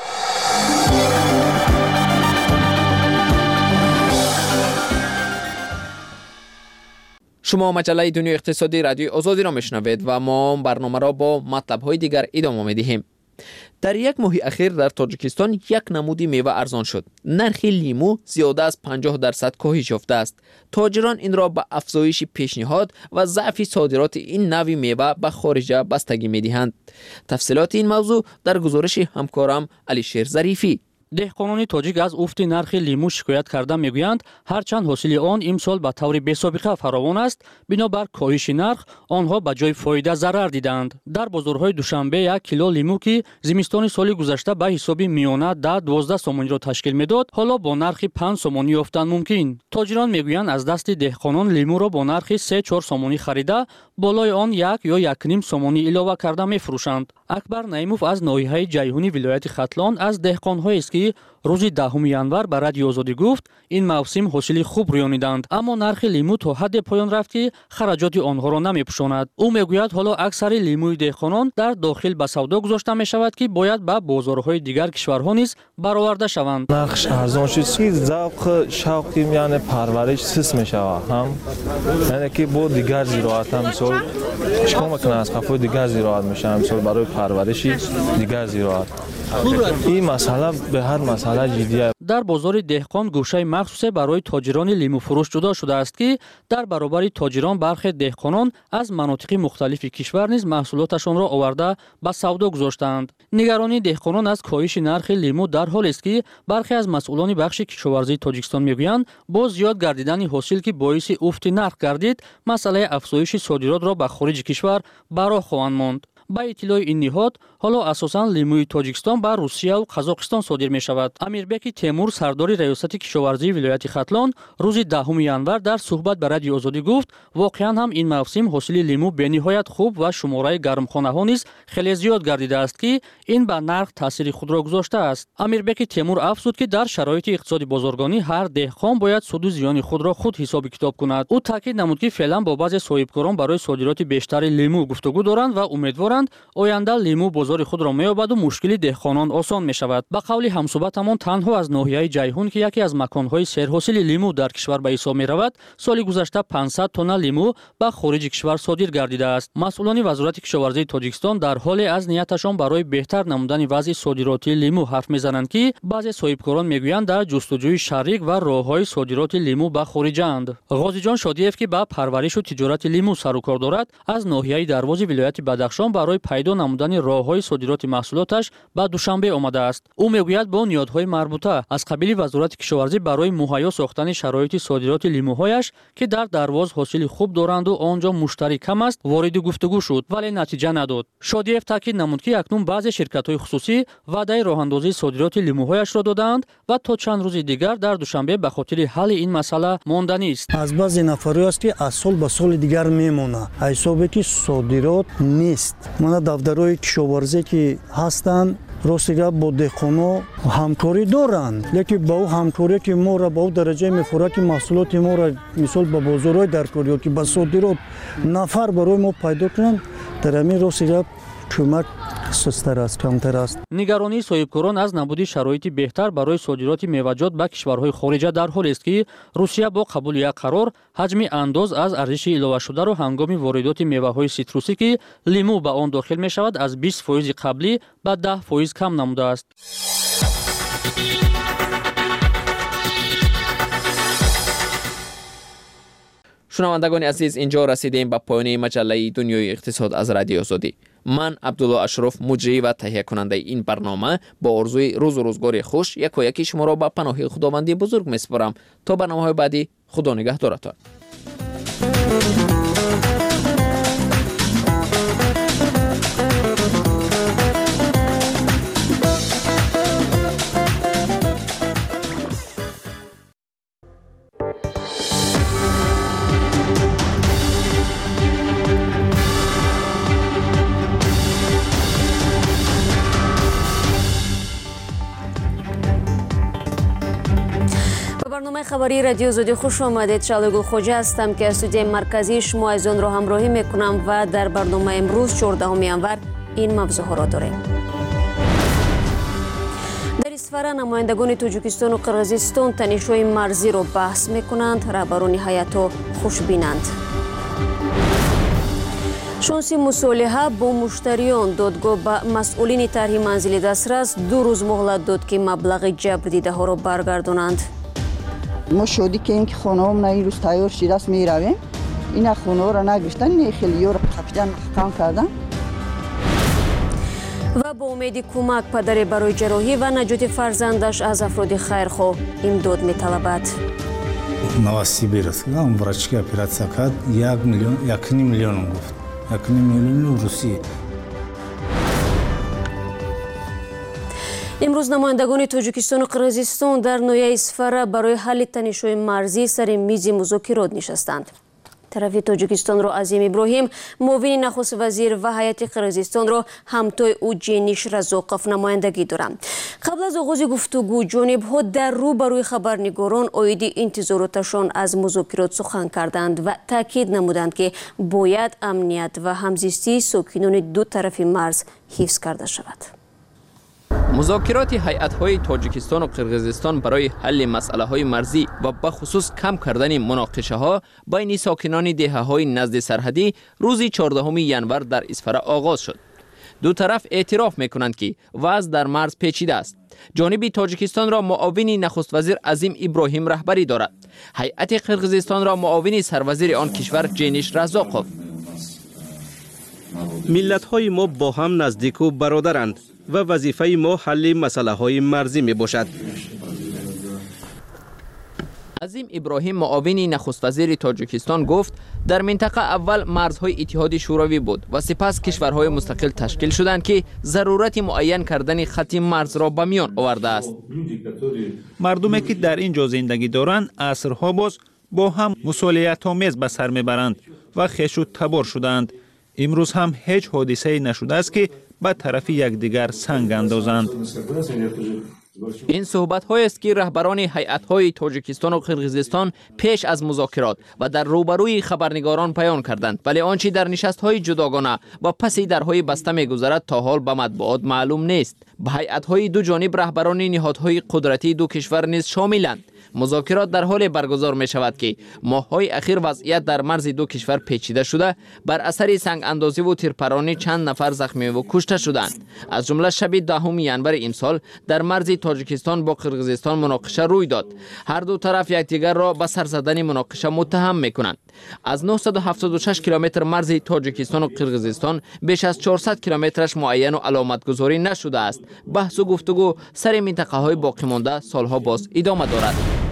شما مجله دنیای اقتصادی رادیو آزادی را میشنوید و ما برنامه را با مطلب‌های دیگر ادامه می‌دهیم. در یک ماه اخیر در تاجیکستان یک نمودی میوه ارزان شد. نرخ لیمو زیاده از پنجاه درصد کاهش یافته است. تاجران این را به افزایش پیشنهاد و ضعف صادرات این نوع میوه به خارج بستگی می‌دهند. تفصیلات این موضوع در گزارش همکارم علیشیر ظریفی. деҳқонони тоҷик аз уфти нархи лимӯ шикоят карда мегӯянд, ҳарчанд ҳосили он имсол ба таври бесобиқа фаровон аст, бинобар коҳиши нарх онҳо ба ҷои фоида зарар диданд. Дар бозорҳои Душанбе як кило лимӯ ки зимистони соли гузашта ба ҳисоби миёна даҳ дувоздаҳ сомониро ташкил медод, ҳоло бо нархи панҷ сомонӣ ёфтан мумкин. Тоҷирон мегӯянд аз дасти деҳқонон лимӯро бо нархи се чор сомонӣ харида, болои он як ё якним сомонӣ илова карда мефурӯшанд. Акбар Наимов аз ноҳияи Ҷайҳуни вилояти Хатлон аз деҳқонҳоест ки рӯзи даҳуми январ ба Радиои Озодӣ гуфт, ин мавсим ҳосили хуб рӯёниданд, аммо нархи лимӯ то ҳадде поён рафт ки хараҷоти онҳоро намепӯшонад. Ӯ мегӯяд ҳоло аксари лимӯи деҳқонон дар дохил ба савдо гузошта мешавад ки бояд ба бозорҳои дигар кишварҳо низ бароварда шаванд. нархш арзон шуд ки завқи шавқи яъне парвариш сис мешавад ҳам яъне ки бо дигар зироат ҳам мисол чикор мекунад аз қафои дигар зироат мешавад мисол барои парвариши дигар зироат. ин масъала беҳад масъала ҷиддӣ аст. дар бозори деҳқон гӯшаи махсусе барои тоҷирони лимӯфурӯш ҷудо шудааст ки дар баробари тоҷирон бархе деҳқонон аз манотиқи мухталифи кишвар низ маҳсулоташонро оварда ба савдо гузоштаанд. нигаронии деҳқонон аз коҳиши нархи лимӯ дар ҳолест ки бархе аз масъулони бахши кишоварзии Тоҷикистон мегӯянд, бо зиёд гардидани ҳосил ки боиси уфти нарх гардид, масъалаи афзоиши содиротро ба хориҷи кишвар ба роҳ хоҳанд монд. ба иттилои ин ниҳод, ҳоло асосан лимӯи Тоҷикистон ба Русияву Қазоқистон содир мешавад. Амирбеки Темур, сардори раёсати кишоварзии вилояти Хатлон, рӯзи даҳуми январ дар суҳбат ба Радиои Озодӣ гуфт, воқеан ҳам ин мавсим ҳосили лимӯ бениҳоят хуб ва шумораи гармхонаҳо низ хеле зиёд гардидааст ки ин ба нарх таъсири худро гузоштааст. Амирбеки Темур афзуд ки дар шароити иқтисоди бозоргонӣ ҳар деҳқон бояд суду зиёни худро худ ҳисоби китоб кунад. ӯ таъкид намуд ки феълан бо баъзе соҳибкорон барои содироти бештари лимӯ гуфтугӯ доранд ва умедворанд оянда лимӯ бозори худро меёбаду мушкили деҳқонон осон мешавад. ба қавли ҳамсуҳбатамон, танҳо аз ноҳияи Ҷайҳун ки яке аз маконҳои серҳосили лимӯ дар кишвар ба ҳисоб меравад, соли гузашта панҷсад тонна лимӯ ба хориҷи кишвар содир гардидааст. масъулони Вазорати кишоварзии Тоҷикистон дар ҳоле аз нияташон барои беҳтар намудани вазъи содиротии лимӯ ҳарф мезананд ки баъзе соҳибкорон мегӯянд дар ҷустуҷӯи шарик ва роҳҳои содироти лимӯ ба хориҷаанд. Ғозиҷон Шодиев ки ба парваришу тиҷорати лимӯ сару кор дорад, аз ноҳияи Дарвози вилояти Бадахшон барои пайдо намудани роҳҳои содироти маҳсулоташ ба Душанбе омадааст. ӯ мегӯяд бо ниёдҳои марбута аз қабили Вазорати кишоварзӣ барои муҳайё сохтани шароити содироти лимӯҳояш, ки дар Дарвоз ҳосили хуб доранду онҷо муштарӣ кам аст, вориди гуфтугӯ шуд, вале натиҷа надод. Шодиев таъкид намуд ки акнун баъзе ширкатҳои хусусӣ ваъдаи роҳандозии содироти лимӯҳояшро додаанд ва то чанд рӯзи дигар дар Душанбе ба хотири ҳалли ин масъала монданист. аз баъзе нафарое аст ки аз сол ба соли дигар мемона ҳисобе ки содирот нест. мана дафтарои кишоварзӣ ки ҳастанд ростига бо деҳқоно ҳамкорӣ доранд, лекин ба ӯ ҳамкорие ки моро ба ӯ дараҷае мехӯрад ки маҳсулоти моро мисол ба бозорҳои даркорӣ ё ки ба содирот нафар барои мо пайдо кунанд, дар ҳамин ростига кӯмак сустар аст, камтар аст. нигаронии соҳибкорон аз набуди шароити беҳтар барои содироти меваҷот ба кишварҳои хориҷа дар ҳолест ки Русия бо қабули як қарор ҳаҷми андоз аз арзиши иловашударо ҳангоми воридоти меваҳои ситрусӣ ки лимӯ ба он дохил мешавад аз бист фоизи қаблӣ ба даҳ фоиз кам намудааст. шунавандагони азиз, инҷо расидем ба поёни маҷаллаи Дунёи иқтисод аз Радиои Озодӣ. ман Абдулло Ашроф, муҷрӣ ва таҳиякунандаи ин барнома, бо орзуи рӯзу рӯзгори хуш якояки шуморо ба паноҳи худованди бузург месупорам. То барномаҳои баъдӣ, худо нигаҳдоратон. برنامه خبری رادیو آزادی خوش آمدید. شعله گلخوجه هستم که از استودیوی مرکزی شما عزیزان را همراهی میکنم و در برنامه امروز چهاردهم ینور این موضوع را داریم. در اسفاره نمایندگان تاجیکستان و قرقیزستان تنش‌های مرزی را بحث میکنند. رهبران هیئت خوشبینند. شانسی مصالحه با مشتریان دادگاه به مسئولین طرح منزل دسترس دو روز مهلت داد که مبلغ جبر دیده ها را برگردانند. ما شادی که این که خانه هم این روز تیار شده است می رویم. این خانه ها را نگشتن، این خیلی ها را قپیدن محکم کردن. و با امید کمک پدر برای جراحی و نجات فرزندش از افراد خیرخواه امداد می‌طلبد. Новосибирск, да, врачка операция کرد یک میلیون یک میلیون گفت یک میلیون روسیه. امروز نمایندگان تاجیکستان و قرقیزستان در نویه اسفره برای حل تنش‌های مرزی سر میز مذاکرات نشستند. طرف تاجیکستان را عظیم ابراهیم، معاون نخست وزیر و هیئت قرقیزستان را همتای او جینیش رزاقوف نمایندگی دارند. قبل از آغاز گفتگو جانب‌ها در روبروی خبرنگاران عاید انتظاراتشان از مذاکرات سخن کردند و تاکید نمودند که باید امنیت و همزیستی ساکنان دو طرف مرز حفظ کرده شود. مذاکرات هیئت‌های تاجیکستان و قرقیزستان برای حل مسئله‌های مرزی و به خصوص کم کردن مناقشه‌ها بین ساکنان دهه‌های نزد سرحدی روز چهاردهم ژانویه در اسفره آغاز شد. دو طرف اعتراف می‌کنند که وضع در مرز پیچیده است. جانب تاجیکستان را معاون نخست وزیر عظیم ابراهیم رهبری دارد. هیئت قرقیزستان را معاون سروزیر آن کشور جینیش رزاقوف. ملت‌های ما با هم نزدیک و برادرند و وظیفه ما حل مسئله های مرزی می باشد. عظیم ابراهیم معاون نخست وزیر تاجیکستان گفت در منطقه اول مرزهای اتحاد شوروی بود و سپس کشورهای مستقل تشکیل شدند که ضرورت معین کردن خط مرز را به میان آورده است. مردمی که در اینجا زندگی دارند عصرها باز با هم مسئولیت آمیز به سر میبرند و خویش و تبار شدند. امروز هم هیچ حادثه‌ای نشده است که به طرف یکدیگر سنگ اندازند. این صحبت های است که رهبران هیئت‌های تاجیکستان و قرقیزستان پیش از مذاکرات و در روبروی خبرنگاران بیان کردند، ولی آنچه در نشست‌های جداگانه و پس درهای بسته می‌گذرد تا حال به مطبوعات معلوم نیست. به هیئت‌های دو جانب رهبران نهادهای قدرتی دو کشور نیز شاملند. مذاکرات در حال برگزار می شود که ماه‌های اخیر وضعیت در مرز دو کشور پیچیده شده، بر اثر سنگ اندازی و تیرپرانی چند نفر زخمی و کشته شدند. از جمله شب دهم ژانویه امسال در مرز تاجیکستان با قرقیزستان مناقشه روی داد. هر دو طرف یکدیگر را به سر زدن مناقشه متهم می‌کنند. از نهصد و هفتاد و شش کیلومتر مرز تاجیکستان و قرقیزستان بیش از چهارصد کیلومترش معین و علامت گذاری نشده است. بحث و گفتگو سر منطقه‌های باقی مانده سالها باز ادامه دارد.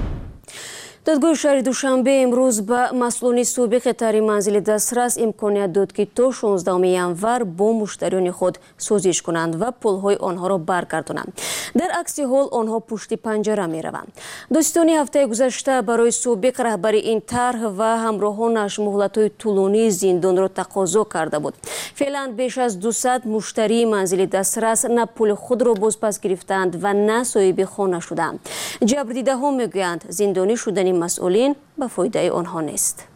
دادگاه شهر دوشنبه امروز به مسئولان سابق طرح منزل دسترس امکانیت داد که تا شانزدهم ژانویه با مشتریان خود سازش کنند و پولهای آنها را برگردانند. در عکس حال آنها پشت پنجره می روند. دوستان هفته گذشته برای سابق رهبر این طرح و همراهانش مهلت‌های طولانی زندان را تقاضا کرده بود. فعلا بیش از دویست مشتری منزل دسترس نه پول خود را بازپس گرفتند و نه صاحب خانه شدند. جبردیده‌ها میگویند زندانی شدن مسئولین به فایده آنها نیست.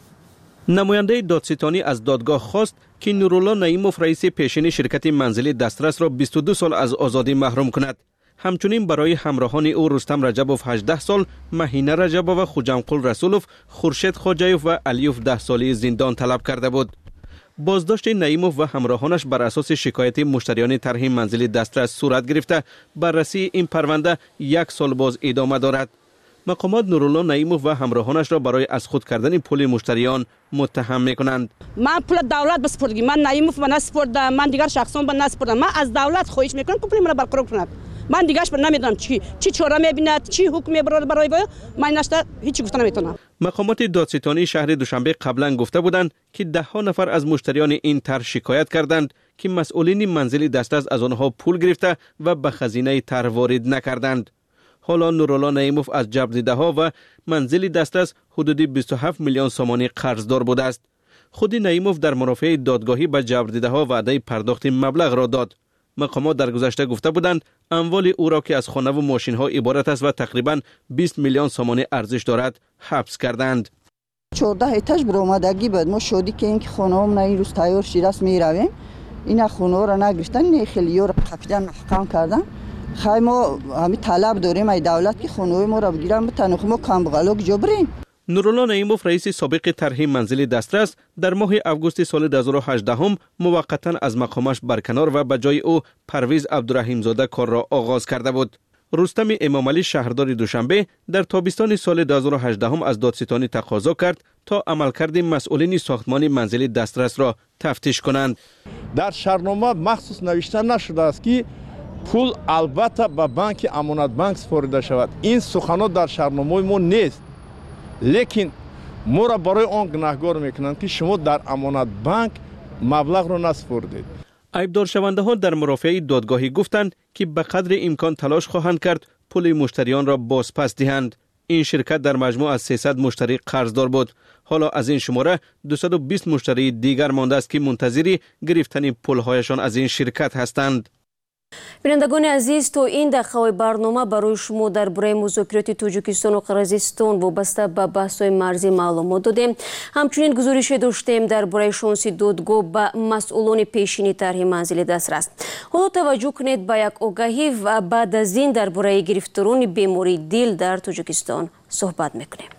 نماینده دادستانی از دادگاه خواست که نورالله نعیموف رئیس پیشین شرکت منزل دسترس را بیست و دو سال از آزادی محروم کند. همچنین برای همراهان او رستم رجبوف هجده سال، مهینه رجبوف و خوجمقل رسولوف، خورشید خواجایوف و علیوف ده سالی زندان طلب کرده بود. بازداشت نعیموف و همراهانش بر اساس شکایت مشتریان طرح منزل دسترس صورت گرفته، بررسی این پرونده یک سال باز ادامه دارد. مقامات نورالله نعیموف و همراهانش را برای از خود کردن پول مشتریان متهم میکنند. من پول دولت بسپردم، من نعیموف به نسپردم، من دیگر شخصان به نسپردم. من از دولت خواهش میکنم که پول مرا برقرار کند. من دیگرش بر نمیدونم چی چی چاره میبیند، چی حکم میبرد برای وی، من نشته هیچی گفته نمیتونم. مقامات دادستانی شهر دوشنبه قبلا گفته بودند که ده ها نفر از مشتریان این طرح شکایت کردند که مسئولین منزل دسترس از آنها پول گرفته و به خزینه طرح وارد نکردند. حالا نورالله نعیموف از جبر دیده ها و منزل دسترس حدود بیست و هفت میلیون سومانی قرضدار بوده است. خود نعیموف در مرافعه دادگاهی به جبر دیده ها وعده پرداخت مبلغ را داد. مقامات در گذشته گفته بودند اموال او را که از خانه و ماشین ها عبارت است و تقریبا بیست میلیون سومانی ارزش دارد حبس کردند. چهارده ایتاژ برآمدگی بود. ما شدی که اینکه خانه‌ام نه روز تیار شده است میرویم. اینا خونه را نگرفتن، نه خیلی را قپیدن محکم کردن. خیلی ما همین طلب داریم ای دولت که خانه ما را بگیرن بتن ما کم بغلوک جبریم. نورالله نعیموف رئیس سابق طرح منزل دسترس در ماه آگوست سال دو هزار و هجده هم موقتا از مقامش برکنار و به جای او پرویز عبدالرحیم زاده کار را آغاز کرده بود. رستم امامعلی شهردار دوشنبه در تابستان سال دو هزار و هجده از دادستانی تقاضا کرد تا عملکرد مسئولین ساختمان منزل دسترس را تفتیش کنند. در شرطنامه مخصوص نوشته نشده است که پول البته به بانک امانت بانک سپرده شود. این سخنات در شرطنامه ما نیست. لیکن ما را برای آن گناهکار میکنند که شما در امانت بانک مبلغ را نسپردید. عیبدار شونده ها در مرافعه دادگاهی گفتند که به قدر امکان تلاش خواهند کرد پول مشتریان را بازپس دهند. این شرکت در مجموع از سیصد مشتری قرضدار بود. حالا از این شماره دویست و بیست مشتری دیگر مانده است که منتظر گرفتن پولهایشان از این شرکت هستند. بینندگان عزیز، تو این دقیقه برنامه برای شما درباره مذاکرات تاجیکستان و قرقیزستان وابسته به بحث‌های مرزی معلومات دادیم. همچنین گزارش داشتیم درباره شانس دادگاه به مسئولان پیشینی طرح منزل دسترس. حالا توجه کنید به یک آگاهی و بعد از این درباره گرفتاران بیماری دل در تاجیکستان صحبت میکنیم.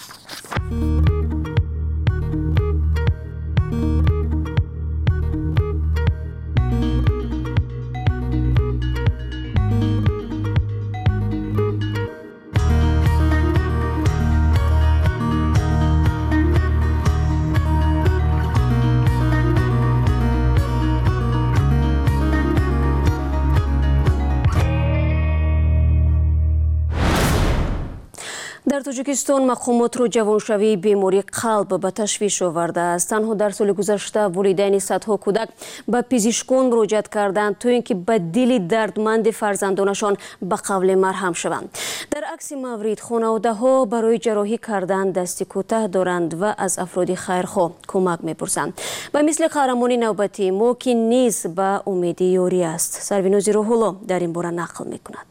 در تاجیکستان مقامات را جوانشوی بیماری قلب به تشویش آورده است. تنها در سال گذشته والدین صدها کودک به پزشکان مراجعت کردند تا اینکه به دل دردمند فرزندانشان به قول مرهم شوند. در عکس مورد خانواده ها برای جراحی کردن دست کوتاه دارند و از افراد خیرخواه کمک می‌پرسند. به مثل قهرمان نوبتی ما که نیز به امید یاری است. سروینوزی روح‌الله در این باره نقل می‌کند.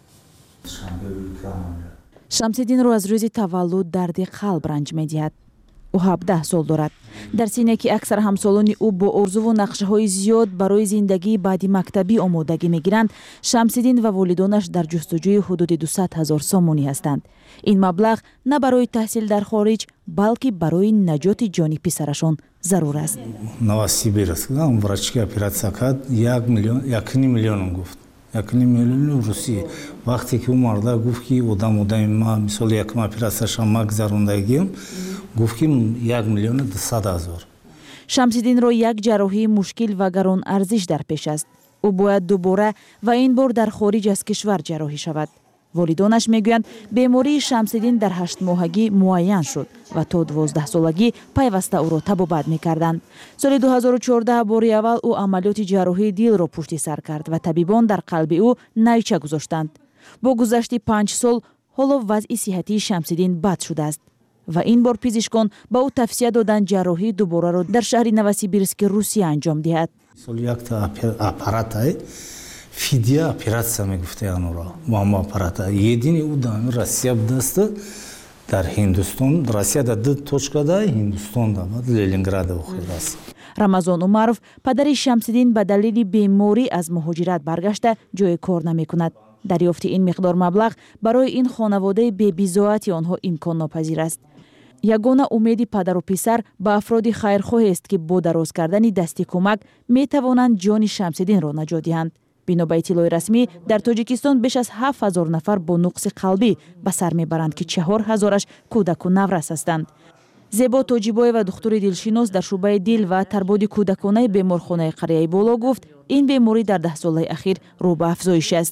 شمس‌الدین رو از روز تولد درد قلب رنج می‌دهد. او هفده سال دارد. در سینه که اکثر همسالان او با آرزو و نقشه‌های زیاد برای زندگی بعد مکتبی آمادگی می‌گیرند، شمس‌الدین و والدانش در جستجوی حدود دویست هزار سامانی هستند. این مبلغ نه برای تحصیل در خارج بلکه برای نجات جان پسرشان ضرور است. نواسیبیر است. اون ورچکی اپراتسیا کرد یک میلیون یک میلیون گفت. یک میلیون روسیه. وقتی که اون مرد گفت که آدم آدم ما مثال یک اپراتسیا ما گذروندگیم گفت که یک میلیون دویست هزار. شمس‌الدین را یک جراحی مشکل و گران ارزش در پیش است. او باید دوباره و این بار در خارج از کشور جراحی شود. والدانش میگویند بیماری شمس‌الدین در هشت ماهگی معین شد و تا دوازده سالگی پیوسته او را طبابت میکردند. سال دو هزار و چهارده باری اول او عملیات جراحی دل را پشت سر کرد و طبیبان در قلب او نیچه گذاشتند. با گذشت پنج سال حالا وضع صحتی شمس‌الدین بد شده است و این بار پزشکان با او توصیه دادند جراحی دوباره را در شهر نوسیبیرسک روسیه انجام دهد. سال یک تا اپرات فیدیه اپراتسیا میگفته آن را و ما اپرات یدینی او دام روسیه بدست در هندوستان روسیه در دو توچکا در هندوستان در بعد لنینگراد و خیلی است. رمضان عمرов پدر شمس‌الدین به دلیل بیماری از مهاجرت برگشته جای کار نمی کند. دریافت این مقدار مبلغ برای این خانواده بی بی‌ضاعت آنها امکان ناپذیر است. یگانه امید پدر و پسر به افراد خیرخواه است که با دراز کردن دستی کمک می توانند جان شمس‌الدین را نجات دهند. بنا به اطلاع رسمی در تاجیکستان بیش از هفت هزار نفر با نقص قلبی به سر میبرند که چهار هزارش کودک و نورس هستند. زیبا تاجیبای و دکتر دلشناس در شعبه دل و تربیت کودکانه بیمارخانه قریه بالا گفت این بیماری در ده سال اخیر رو به افزایش است.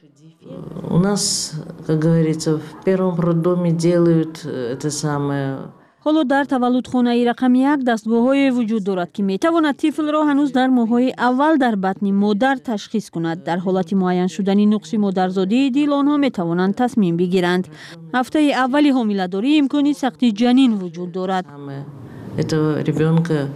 У нас, как говорится, в первом роддоме делают это самое. حالا در تولدخانه رقم یک دستگاه‌های وجود دارد که می‌تواند طفل را هنوز در ماه‌های اول در بطن مادر تشخیص کند. در حالت معین شدن نقص مادرزادی دل آنها می‌توانند تصمیم بگیرند. هفته اولی حامله‌داری امکانی سقط جنین وجود دارد. Это ребёнка,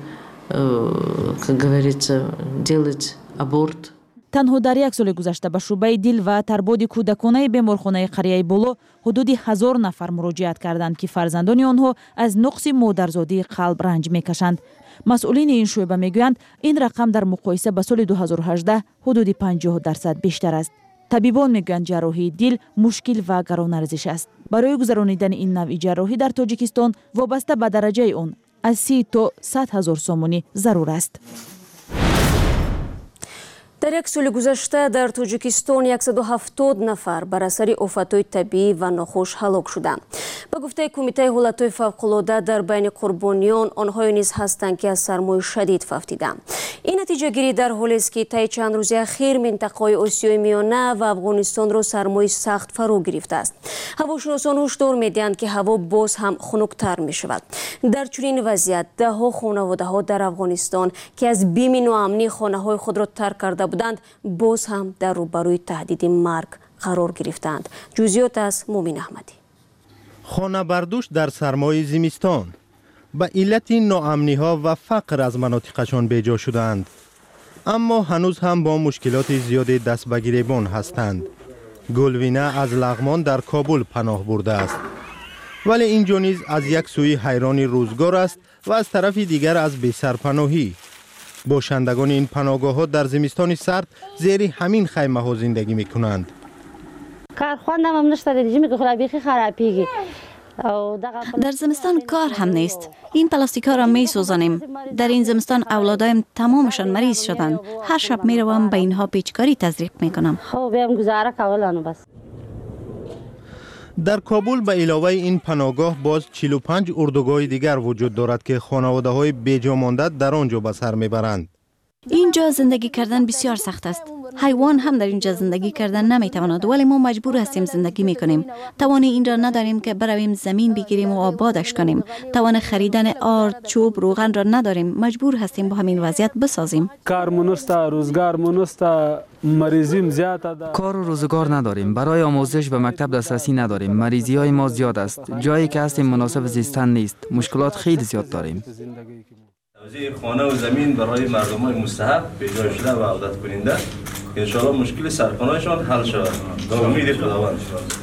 как говорится, делать аборт. تنها در یک سال گذشته به شعبه دل و تربیت کودکانه بیمارخانه قریه بالا حدود هزار نفر مراجعت کردند که فرزندان آنها از نقص مادرزادی قلب رنج میکشند. مسئولین این شعبه میگویند این رقم در مقایسه با سال دو هزار و هجده حدود پنجاه درصد بیشتر است. طبیبان میگویند جراحی دل مشکل و گران ارزش است. برای گذراندن این نوع جراحی در تاجیکستان وابسته به درجه آن از سی تا صد هزار سامانی ضرور است. در یک سال گذشته در تاجیکستان صد و هفتاد نفر بر اثر آفت‌های طبیعی و ناخوش هلاک شدند. به گفته کمیته حالت‌های فوق‌العاده در بین قربانیان آنها نیز هستند که از سرمای شدید فوتیدند. این نتیجه گیری در حالی است که طی چند روز اخیر منطقه آسیای میانه و افغانستان را سرمای سخت فرو گرفته است. هواشناسان هشدار می‌دهند که هوا باز هم خنک‌تر می‌شود. در چنین وضعیت ده‌ها خانواده‌ها در افغانستان که از بیم ناامنی خانه‌های خود را ترک کرده بودند باز هم در روبروی تهدید مرگ قرار گرفتند. جزئیات از مومن احمدی. خانه بردوش در سرمای زمستان به علت ناامنی ها و فقر از مناطقشان بیجا شدند، اما هنوز هم با مشکلات زیادی دست به گریبان هستند. گلوینه از لغمان در کابل پناه برده است، ولی اینجا نیز از یک سوی حیران روزگار است و از طرف دیگر از بی سرپناهی. باشندگان این پناهگاه ها در زمستان سرد زیر همین خیمه ها زندگی می کنند. کارخانه هم نشته دیگه، که خود بیخی خرابیگی. در زمستان کار هم نیست. این پلاستیک ها را می سوزانیم. در این زمستان اولادایم تمامشان مریض شدند. هر شب می روم به اینها پیچکاری تزریق می کنم. خب بیام گزاره کولانو بس. در کابل به علاوه این پناهگاه باز چهل و پنج اردوگاه دیگر وجود دارد که خانواده های بیجا مانده در آنجا به سر میبرند. اینجا زندگی کردن بسیار سخت است. حیوان هم در اینجا زندگی کردن نمیتواند، ولی ما مجبور هستیم زندگی میکنیم. توان این را نداریم که برویم زمین بگیریم و آبادش کنیم. توان خریدن آرد، چوب، روغن را نداریم. مجبور هستیم با همین وضعیت بسازیم. کار منست، روزگار منست، مریضیم زیاد. کار و روزگار نداریم. برای آموزش به مکتب دسترسی نداریم. مریضی های ما زیاد است. جایی که هستیم مناسب زیستن نیست. مشکلات خیلی زیاد داریم. توزیع خانه و زمین برای مردم های مستحق پیدا شده و عودت کننده که انشاءالله مشکل سرپناهشان حل شود. به امید خداوند.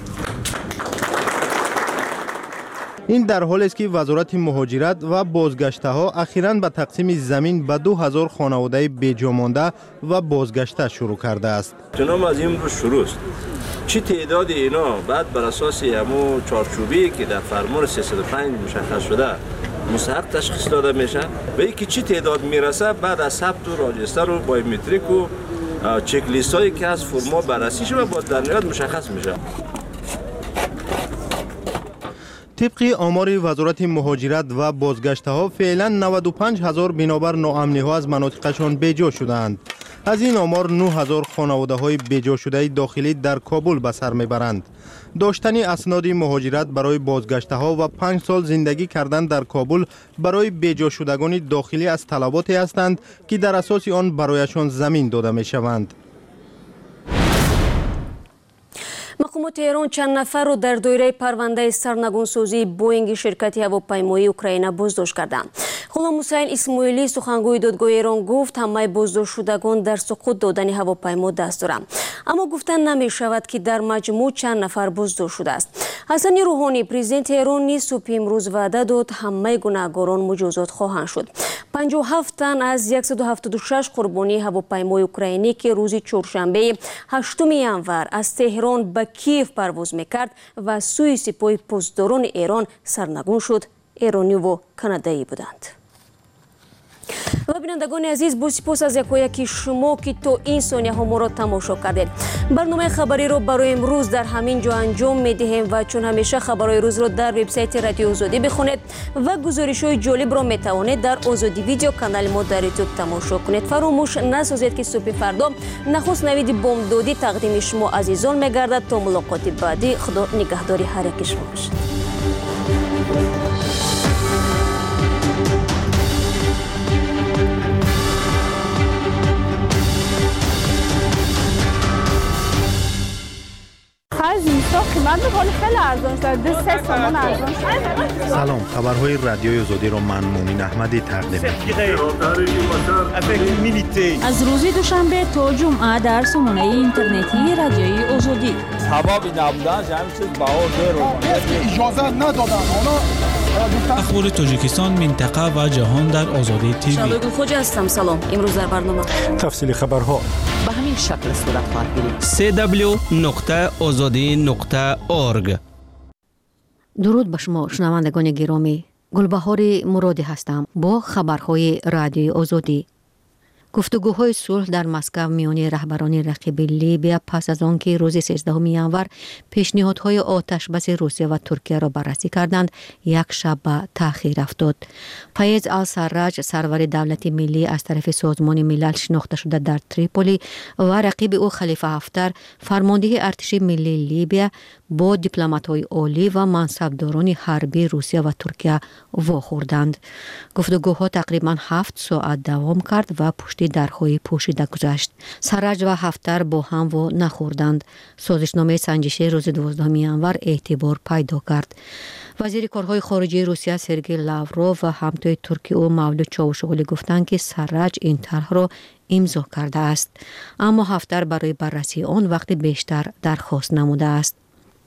این در حالی است که وزارت مهاجرت و بازگشته ها اخیراً به تقسیم زمین به دو هزار خانواده بیجا مانده و بازگشته شروع کرده است. جناب از این روز شروع است. چی تعداد اینا بعد بر اساس همو چارچوبی که در فرمان سیصد و پنج مشخص شده مستحق تشخیص داده میشه و اینکه چی تعداد میرسه بعد از ثبت و راجستر و بایومتریک و چک لیست هایی که از فرما بررسی شده باز در نهایت مشخص میشه. طبق آمار وزارت مهاجرت و بازگشته ها فعلا نود و پنج هزار بنابر ناامنی ها از مناطقشان بیجا شدند. از این آمار نه هزار خانواده های بیجا شده داخلی در کابل به سر میبرند. داشتن اسناد مهاجرت برای بازگشته ها و پنج سال زندگی کردن در کابل برای بیجا شدگان داخلی از طلباتی هستند که در اساس آن برایشان زمین داده می شوند. مقامات ایران چند نفر را در دایره پرونده سرنگونسازی بوینگ شرکت هواپیمایی اوکراین بازداشت کردند. غلام حسین اسماعیلی سخنگوی دادگاه ایران گفت همه بازداشت شدگان در سقوط دادن هواپیما دست دارند، اما گفتن نمی شود که در مجموع چند نفر بازداشت شده است. حسن روحانی پرزیدنت ایران نیز صبح امروز وعده داد همه گناهکاران مجازات خواهند شد. پنجاه و هفت تن از صد و هفتاد و شش قربانی هواپیمای اوکراینی که روز چهارشنبه هشتم ژانویه از تهران به کیف پرواز میکرد و سوی سپاه پاسداران ایران سرنگون شد، ایرانی و کانادایی بودند. و بینندگان عزیز، با سپاس از یکایک شما که تا این ثانیه ها ما را تماشا کردید. برنامه خبری را برای امروز در همین جا انجام می دهیم و چون همیشه خبرهای روز را در وبسایت رادیو آزادی بخونید و گزارش های جالب را می توانید در آزادی ویدیو کانال ما در یوتیوب تماشا کنید. فراموش نسازید که صبح فردا نخست نوید بامدادی تقدیم شما عزیزان می گردد. تا ملاقات بعدی، خدا نگهداری هر یک شما باشد. سلام، خبرهای رادیوی آزادی را من مومن احمدی تقدیم می‌کنم. از روز دوشنبه تا جمعه در سامانه اینترنتی رادیوی آزادی. حبابی نبودن همین چیز بهار دیر اجازه ندادن. اخبار تاجیکستان، منطقه و جهان در آزادی تیوی. شادو خوجا هستم. سلام. امروز در برنامه تفصیل خبرها به همین شکل صورت خواهد گرفت. سی دبلیو نقطه آزادی نقطه اورگ. درود به شما شنوندگان گرامی. گلبهار مرادی هستم با خبرهای رادیوی آزادی. گفتگوهای صلح در مسکو میان رهبران رقیب لیبیا پس از آنکه روز سیزدهم ژانویه پیشنهادهای آتشبس روسیه و ترکیه را بررسی کردند یک شب به تأخیر افتاد. فیض السراج سرور دولت ملی از طرف سازمان ملل شناخته شده در تریپولی و رقیب او خلیفه حفتر فرمانده ارتش ملی لیبیا با دیپلمات‌های عالی و منصبداران حربی روسیه و ترکیه واخوردند. گفتگوها تقریبا هفت ساعت دوام کرد و پشت درهای پوشیده گذشت. سراج و حفتر با هم و نخوردند. سازشنامه سنجشی روز دوازدهم ژانویه اعتبار پیدا کرد. وزیر کارهای خارجه روسیه سرگئی لاوروف و همتای ترکیه او مولود چاوشوغلی گفتند که سراج این طرح را امضا کرده است، اما حفتر برای بررسی آن وقت بیشتر درخواست نموده است.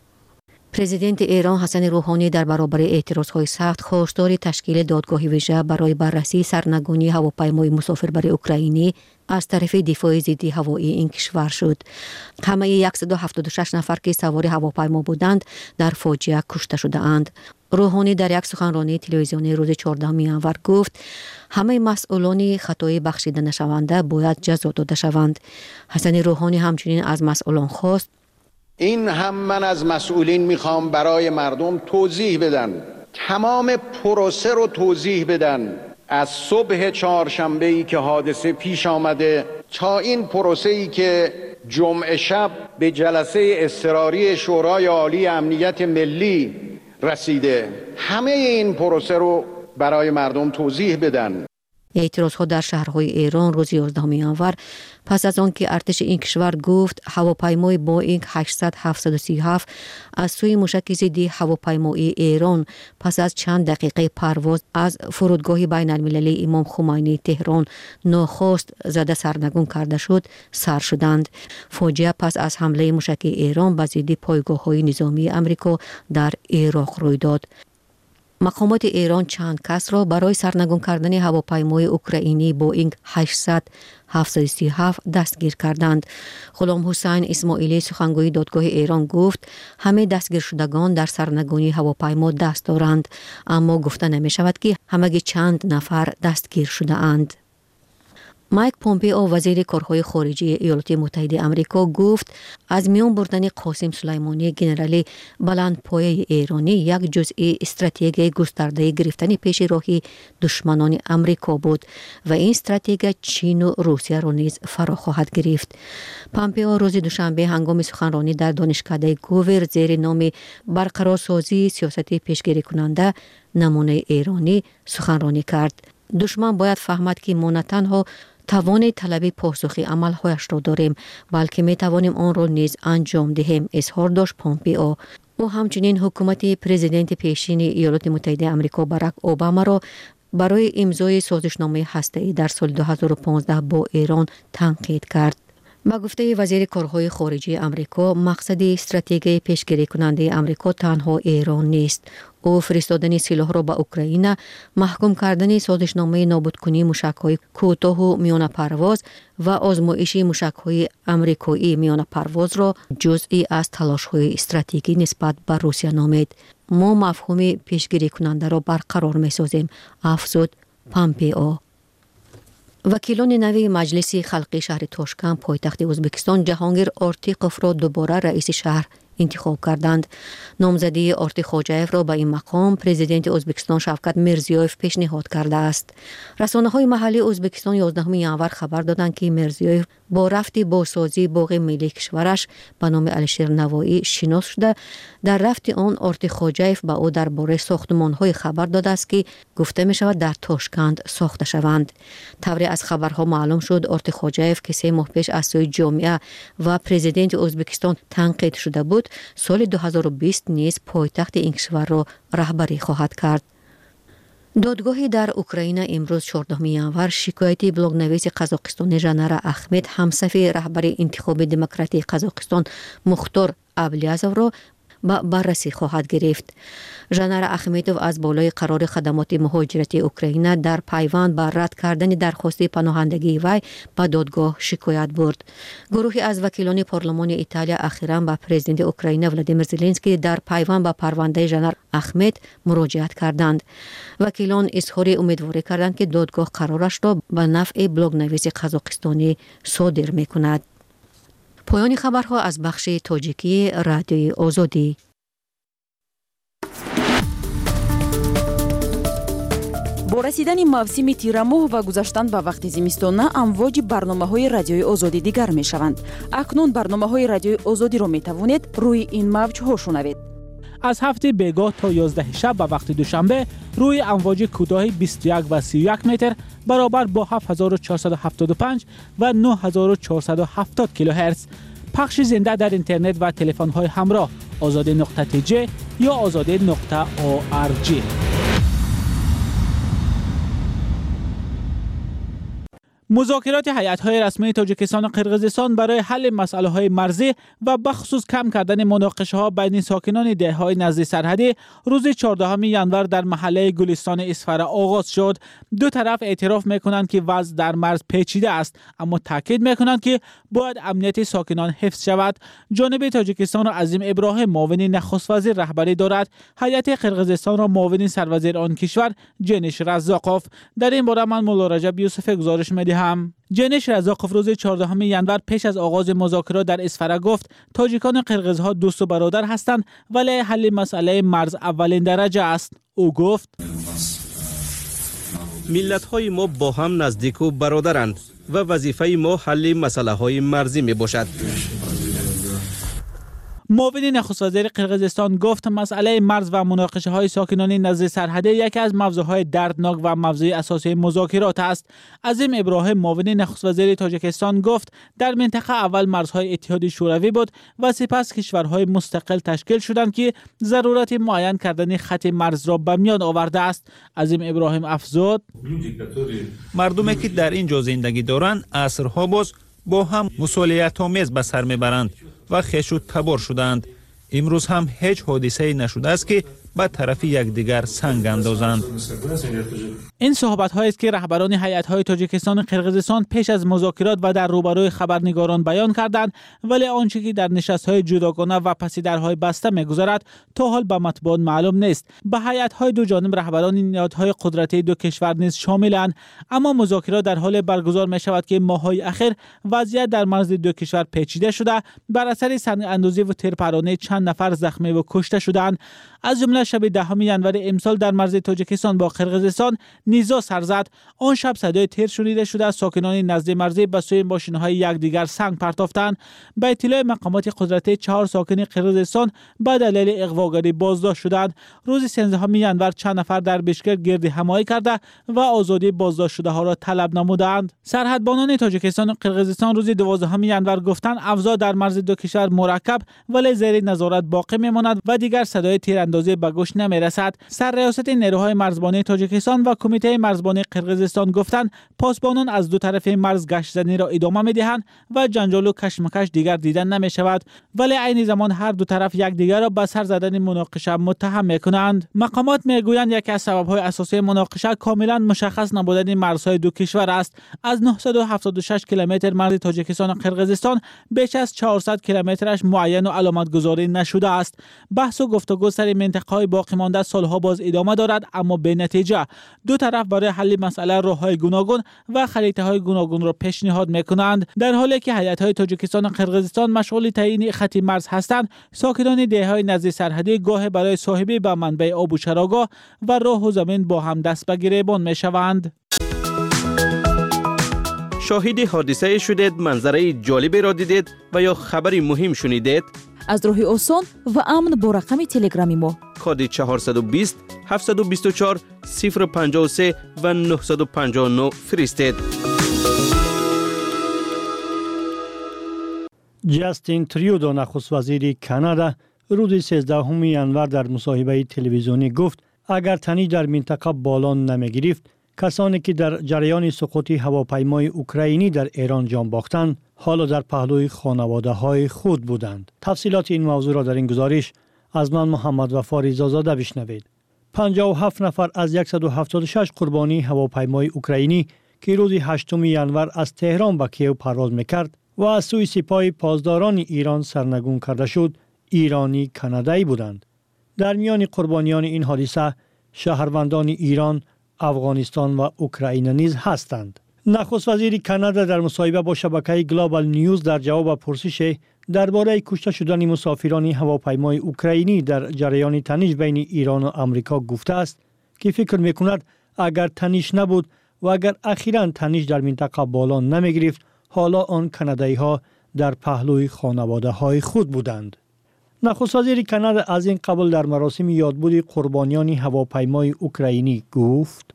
پرزیدنت ایران حسن روحانی در برابر اعتراضهای سخت خواستار تشکیل دادگاه ویژه برای بررسی سرنگونی هواپیمای مسافربر اوکراینی از طرف دفاع ضد هوایی این کشور شد. همه صد و هفتاد و شش نفر که سوار هواپیما بودند در فاجعه کشته شده اند. روحانی در یک سخنرانی تلویزیونی روز چهاردهم ژانویه گفت همه مسئولان خطای بخشیده نشونده باید جزا داده شوند. حسن روحانی همچنین از مسئولان خواست این هم من از مسئولین میخوام برای مردم توضیح بدن، تمام پروسه رو توضیح بدن، از صبح چهارشنبه ای که حادثه پیش آمده تا این پروسه ای که جمعه شب به جلسه اضطراری شورای عالی امنیت ملی رسیده، همه این پروسه رو برای مردم توضیح بدن. اعتراضها در شهرهای ایران روز یازدهم ژانویه پس از آنکه ارتش این کشور گفت هواپیمای بوئینگ هشتصد هفتصد و سی و هفت از سوی موشک ضد هواپیمایی ایران پس از چند دقیقه پرواز از فرودگاه بین المللی امام خمینی تهران ناخواست زده سرنگون کرده شد سر شدند. فاجعه پس از حمله موشک ایران به ضد پایگاه‌های نظامی آمریکا در عراق روی داد. مقامات ایران چند کس را برای سرنگون کردن هواپیمای اوکراینی بوئینگ هشتصد هفتصد و سی و هفت دستگیر کردند. غلام حسین اسماعیلی سخنگوی دادگاه ایران گفت همه دستگیر شدگان در سرنگونی هواپیما دست دارند، اما گفته نمی شود که همگی چند نفر دستگیر شده اند. مایک پومپئو وزیر کارهای خارجه ایالات متحده آمریکا گفت از میان بردن قاسم سلیمانی ژنرال بلندپایه ایرانی یک جزء استراتژی گسترده گرفتن پیش راهی دشمنان آمریکا بود و این استراتژی چین و روسیه را نیز فرا خواهد گرفت. پومپئو روز دوشنبه هنگام سخنرانی در دانشکده گوور زیر نام برقرارسازی سیاست پیشگیری کننده نمونه ایرانی سخنرانی کرد. دشمن باید فهمد که ما نه تنها توان طلب پاسخ عملهایش را داریم بلکه می توانیم آن را نیز انجام دهیم، اظهار داشت پومپئو. او همچنین حکومت پرزیدنت پیشین ایالات متحده آمریکا باراک اوباما را برای امضای سازشنامه هسته‌ای در سال دو هزار و پانزده با ایران تنقید کرد. با گفته وزیر کارهای خارجه آمریکا مقصد استراتژی پیشگیری کننده آمریکا تنها ایران نیست. او فرستادن سلاح را به اوکراین، محکوم کردن سازشنامه نابودکنی موشک‌های کوتاه و میان پرواز و آزمایش موشک‌های آمریکایی میان پرواز را جزئی از تلاش‌های استراتژیکی نسبت به روسیه نامید. ما مفهوم پیشگیری کننده را برقرار می‌سازیم، افزود پومپئو. وکیلان نوی مجلس خلقی شهر تاشکند پایتخت ازبکستان جهانگیر آرتیقوف را دوباره رئیس شهر انتخاب کردند. نامزدی آرتی خوجایف را به این مقام پرزیدنت ازبکستان شوکت میرزیویف پیشنهاد کرده است. رسانه‌های محلی ازبکستان یازدهم ژانویه خبر دادند که میرزیویف با رفت بازسازی باغ ملی کشورش به نام علیشیر نوایی شناس شده. در رفت آن آرتی خوجایف به او درباره ساختمان‌های خبر داده است که گفته می شود در تاشکند ساخته شوند. طوری از خبرها معلوم شد آرتی خوجایف که سه ماه پیش از سوی جامعه و پرزیدنت ازبکستان تنقید شده بود، سال دو هزار و بیست نیز پایتخت این کشور را رهبری خواهد کرد. دادگاهی در اوکراین امروز چهاردهم ژانویه شکایتی بلاگنویس قزاقستانی ژنر احمد همصف رهبر انتخاب دموکراتیک قزاقستان مختار ابلیازov را به بررسی خواهد گرفت. ژنرال اخمتوف از بالای قرار خدمات مهاجرتی اوکراین در پیوند بر رد کردن درخواست پناهندگی وی به دادگاه شکایت برد. گروهی از وکیلان پارلمان ایتالیا اخیراً به پرزیدنت اوکراین ولادیمیر زلنسکی در پیوند به پرونده ژنرال اخمت مراجعت کردند. وکیلان اظهار امیدواری کردند که دادگاه قرارش را به نفع بلاگ نویس قزاقستانی صادر می‌کند. پایان خبرها از بخش تاجیکی رادیوی آزادی. با رسیدن موسم تیر ماه و گذشتن به وقت زمستان امواج برنامه‌های رادیوی آزادی دیگر می‌شوند. اکنون برنامه‌های رادیوی آزادی را می‌توانید روی این موج‌ها شنوید. از هفته بیگاه تا یازده شب به وقت دوشنبه روی امواج کوتاه بیست و یک و سی و یک متر برابر با هفت هزار و چهارصد و هفتاد و پنج و نه هزار و چهارصد و هفتاد کیلوهرتز پخش زنده در اینترنت و تلفن‌های همراه آزادی نقطه تی جی یا آزادی نقطه او آر جی. مذاکرات هیئت‌های رسمی تاجیکستان و قرقیزستان برای حل مسائل مرزی و بخصوص کم کردن مناقشه‌ها بین ساکنان دهه‌های نزدیک سرحدی روز چهاردهم ژانویه در محله گلستان اسفر آغاز شد. دو طرف اعتراف می‌کنند که وضع در مرز پیچیده است، اما تاکید می‌کنند که باید امنیت ساکنان حفظ شود. جانب تاجیکستان را عظیم ابراهیم معاون نخست وزیر رهبری دارد. هیئت قرقیزستان را معاون سروزیر آن کشور جنش رزاقوف. در این باره من مولا رجب یوسف گزارش می‌دهم. هم جنش رزاقوف روز چهاردهم ژانویه پیش از آغاز مذاکرات در اسفر گفت تاجیکان و قرقیزها دوست و برادر هستند ولی حل مسئله مرز اولین درجه است. او گفت ملت‌های ما با هم نزدیک و برادرند و وظیفه ما حل مسائل‌های مرزی میباشد. معاون نخست وزیر قرقیزستان گفت مسئله مرز و مناقشه های ساکنان نزد سرحدی یکی از موضوعهای دردناک و موضوع اساسی مذاکرات است. عظیم ابراهیم معاون نخست وزیر تاجیکستان گفت در منطقه اول مرزهای اتحادیه شوروی بود و سپس کشورهای مستقل تشکیل شدند که ضرورت معین کردن خط مرز را به میان آورده است. عظیم ابراهیم افزود مردمی که در اینجا زندگی دارند عصرها باز با هم مسئولیت آمیز به سر میبرند و خویش و تبار شدند. امروز هم هیچ حادثه‌ای نشده است که به طرف یکدیگر سنگ اندازند. این صحبت هایی است که رهبران هیئت‌های تاجیکستان و قرقیزستان پیش از مذاکرات و در روبروی خبرنگاران بیان کردند، ولی آنچه که در نشست‌های جداگانه و پس درهای بسته می‌گذرد تا حال به مطبوعات معلوم نیست. به هیئت‌های دو جانب رهبران نهادهای قدرتی دو کشور نیز شاملند، اما مذاکرات در حال برگزار می‌شود که ماه‌های اخیر وضعیت در مرز دو کشور پیچیده شده. بر اثر سنگ اندازی و تیرپرانی چند نفر زخمی و کشته شدند. از جمله شب دهم ژانویه امسال در مرز تاجیکستان با قرقیزستان نیزا سر زد. آن شب صدای تیر شنیده شده از ساکنان نزد مرزی به سوی ماشین‌های یکدیگر سنگ پرتافتند. به اطلاع مقامات قدرتی چهار ساکن قرقیزستان به دلیل اغواگری بازداشت شدند. روز سیزدهم ژانویه چند نفر در بیشکک گرد همایی کرده و آزادی بازداشت شده ها را طلب نمودند. سرحدبانان تاجیکستان و قرقیزستان روز دوازدهم ژانویه گفتند اوضاع در مرز دو کشور مرکب ولی زیر نظارت باقی میماند و دیگر صدای تیراندازی به گوش نمیرسد. سر ریاست نیروهای مرزبانی تاجیکستان و کمیته مرزبانی قرقیزستان گفتند پاسبانان از دو طرف مرز گشتزنی را ادامه میدهند و جنجال و کشمکش دیگر دیدن نمی شود، ولی عین زمان هر دو طرف یکدیگر را به سر زدن مناقشه متهم میکنند. مقامات میگویند یکی از سبب‌های اساسی مناقشه کاملا مشخص نبودن مرزهای دو کشور است. از نهصد و هفتاد و شش کیلومتر مرز تاجیکستان و قرقیزستان بیش از چهارصد کیلومترش معین و علامت گذاری نشده است. بحث و گفتگو سر منطقه‌های باقی مانده سالها باز ادامه دارد، اما به نتیجه. دو طرف برای حل مسئله راه‌های گوناگون و خریطه‌های گوناگون را پیشنهاد می‌کنند. در حالی که هیئت‌های تاجیکستان و قرقیزستان مشغول تعیین خط مرز هستند، ساکنان دهه‌های نزدیک سرحدی گاه برای صاحبی به منبع آب و چراگاه و راه و زمین با هم دست به گریبان می‌شوند. شاهد حادثه شدید، منظره جالبی را دیدید و یا خبری مهم شنیدید؟ از راهی آسان و امن با رقم تلگرامی ما کد چهارصد و بیست هفتصد و بیست و چهار صفر پنجاه و سه و نهصد و پنجاه و نه فرستید. جاستین تریودو نخست وزیر کانادا روز سیزدهم ژانویه در مصاحبه تلویزیونی گفت اگر تنی در منطقه بالا نمی‌گرفت، کسانی که در جریان سقوط هواپیمای اوکراینی در ایران جان باختند حالا در پهلوی خانواده های خود بودند. تفصیلات این موضوع را در این گزارش از من محمد وفا ریزازاده بشنوید. پنجاه و هفت نفر از صد و هفتاد و شش قربانی هواپیمای اوکراینی که روز هشتم ژانویه از تهران به کیو پرواز میکرد و از سوی سپاه پاسداران ایران سرنگون کرده شد، ایرانی کانادایی بودند. در میان قربانیان این حادثه شهروندان ایران، افغانستان و اوکراین نیز هستند. نخست وزیر کانادا در مصاحبه با شبکه گلوبال نیوز در جواب پرسش درباره کشته شدن مسافران هواپیمای اوکراینی در جریان تنش بین ایران و آمریکا گفته است که فکر میکند اگر تنش نبود و اگر اخیراً تنش در منطقه بالا نمیگرفت، حالا آن کانادایی ها در پهلوی خانواده های خود بودند. نخست وزیر کانادا از این قبل در مراسم یادبود قربانیان هواپیمای اوکراینی گفت: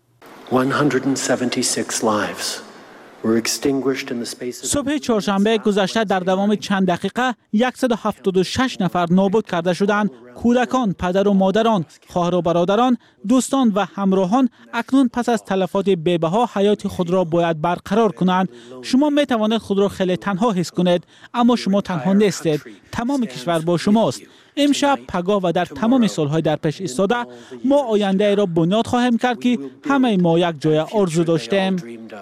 صبح چهارشنبه گذشته در دوام چند دقیقه صد و هفتاد و شش نفر نابود کرده شدند. کودکان، پدر و مادران، خواهر و برادران، دوستان و همراهان اکنون پس از تلفات بی‌بها حیات خود را باید برقرار کنند. شما می توانید خود را خیلی تنها حس کنید، اما شما تنها نیستید. تمام کشور با شماست. امشب، پگاه و در تمام سالهای در پیش ایستاده ما آینده را بنیاد خواهیم کرد که همه ما یک جای آرزو داشتیم.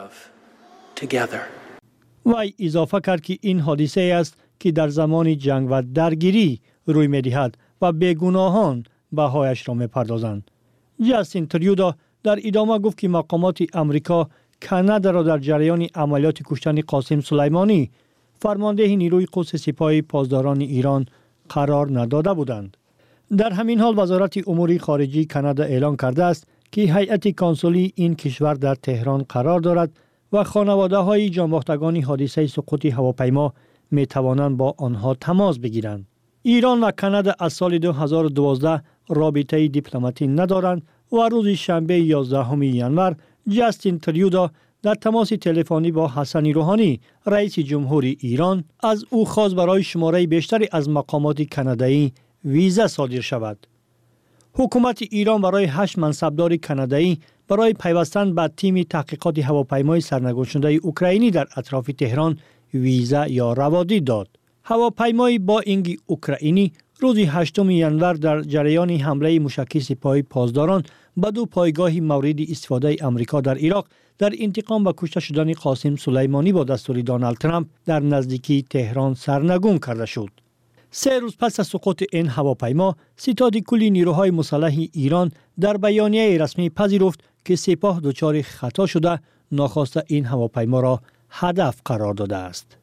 وی اضافه کرد که این حادثه است که در زمان جنگ و درگیری روی می‌دهد و بیگناهان بهایش را می‌پردازند. جاستین تریودو در ادامه گفت که مقامات امریکا کانادا را در جریان عملیات کشتن قاسم سلیمانی، فرمانده نیروی قدس سپاه پاسداران ایران، قرار نداده بودند. در همین حال وزارت امور خارجه کانادا اعلام کرده است که هیئت کنسولی این کشور در تهران قرار دارد و خانواده های جانباختگان حادثه سقوط هواپیما می توانند با آنها تماس بگیرند. ایران و کانادا از سال دو هزار و دوازده رابطه دیپلماتی ندارند و روز شنبه یازدهم ژانویه جاستین تریودو در تماس تلفنی با حسن روحانی رئیس جمهوری ایران از او خواست برای شماره بیشتری از مقامات کانادایی ویزا صادر شود. حکومت ایران برای هشت منصبدار کانادایی برای پیوستن به تیم تحقیقات هواپیمای سرنگون شده اوکراینی در اطراف تهران ویزا یا روادی داد. هواپیمای بوئینگ اوکراینی روز هشتم ژانویه در جریان حمله موشکی سپاه پاسداران به دو پایگاه مورد استفاده آمریکا در عراق در انتقام به کشته شدن قاسم سلیمانی با دستور دونالد ترامپ در نزدیکی تهران سرنگون کرده شد. سه روز پس از سقوط این هواپیما، ستاد کل نیروهای مسلح ایران در بیانیه رسمی پذیرفت که سپاه دچار خطا شده ناخواسته این هواپیما را هدف قرار داده است.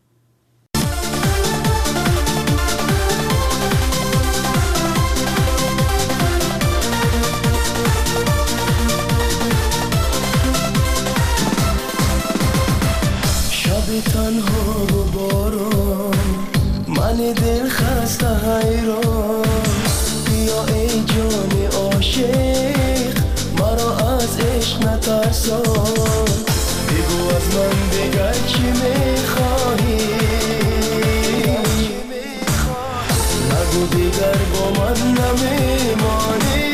شب تنها و باران، من دل خسته حیران، بیا ای جان عاشق مرا از عشق نترسان، بگو از من دیگر چی میخواهی، نگو دیگر با من نمیمانی،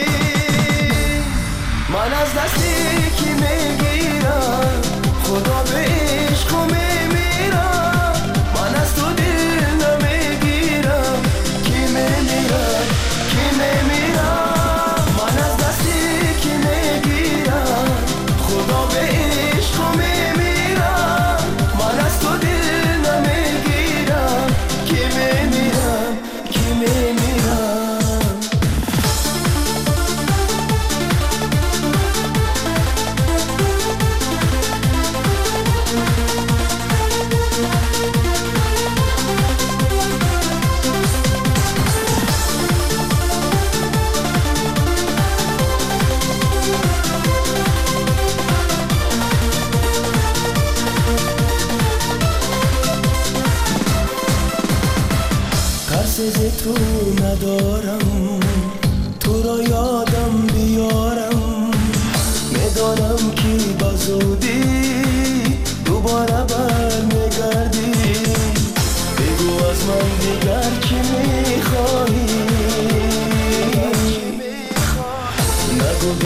من از دستی کی میگیرم خدا به عشق میمیرم، من از تو دل نمیگیرم کی میمیرم کی میمیرم، من از دستی کی میگیرم خدا به عشق میمیرم، من از تو دل نمیگیرم کی میمیرم کی میمیرم. ترس تو ندارم، تو را یادم بیارم، میدانم که بزودی دوباره برمیگردی، بگو از من دیگر چی میخواهی، نگو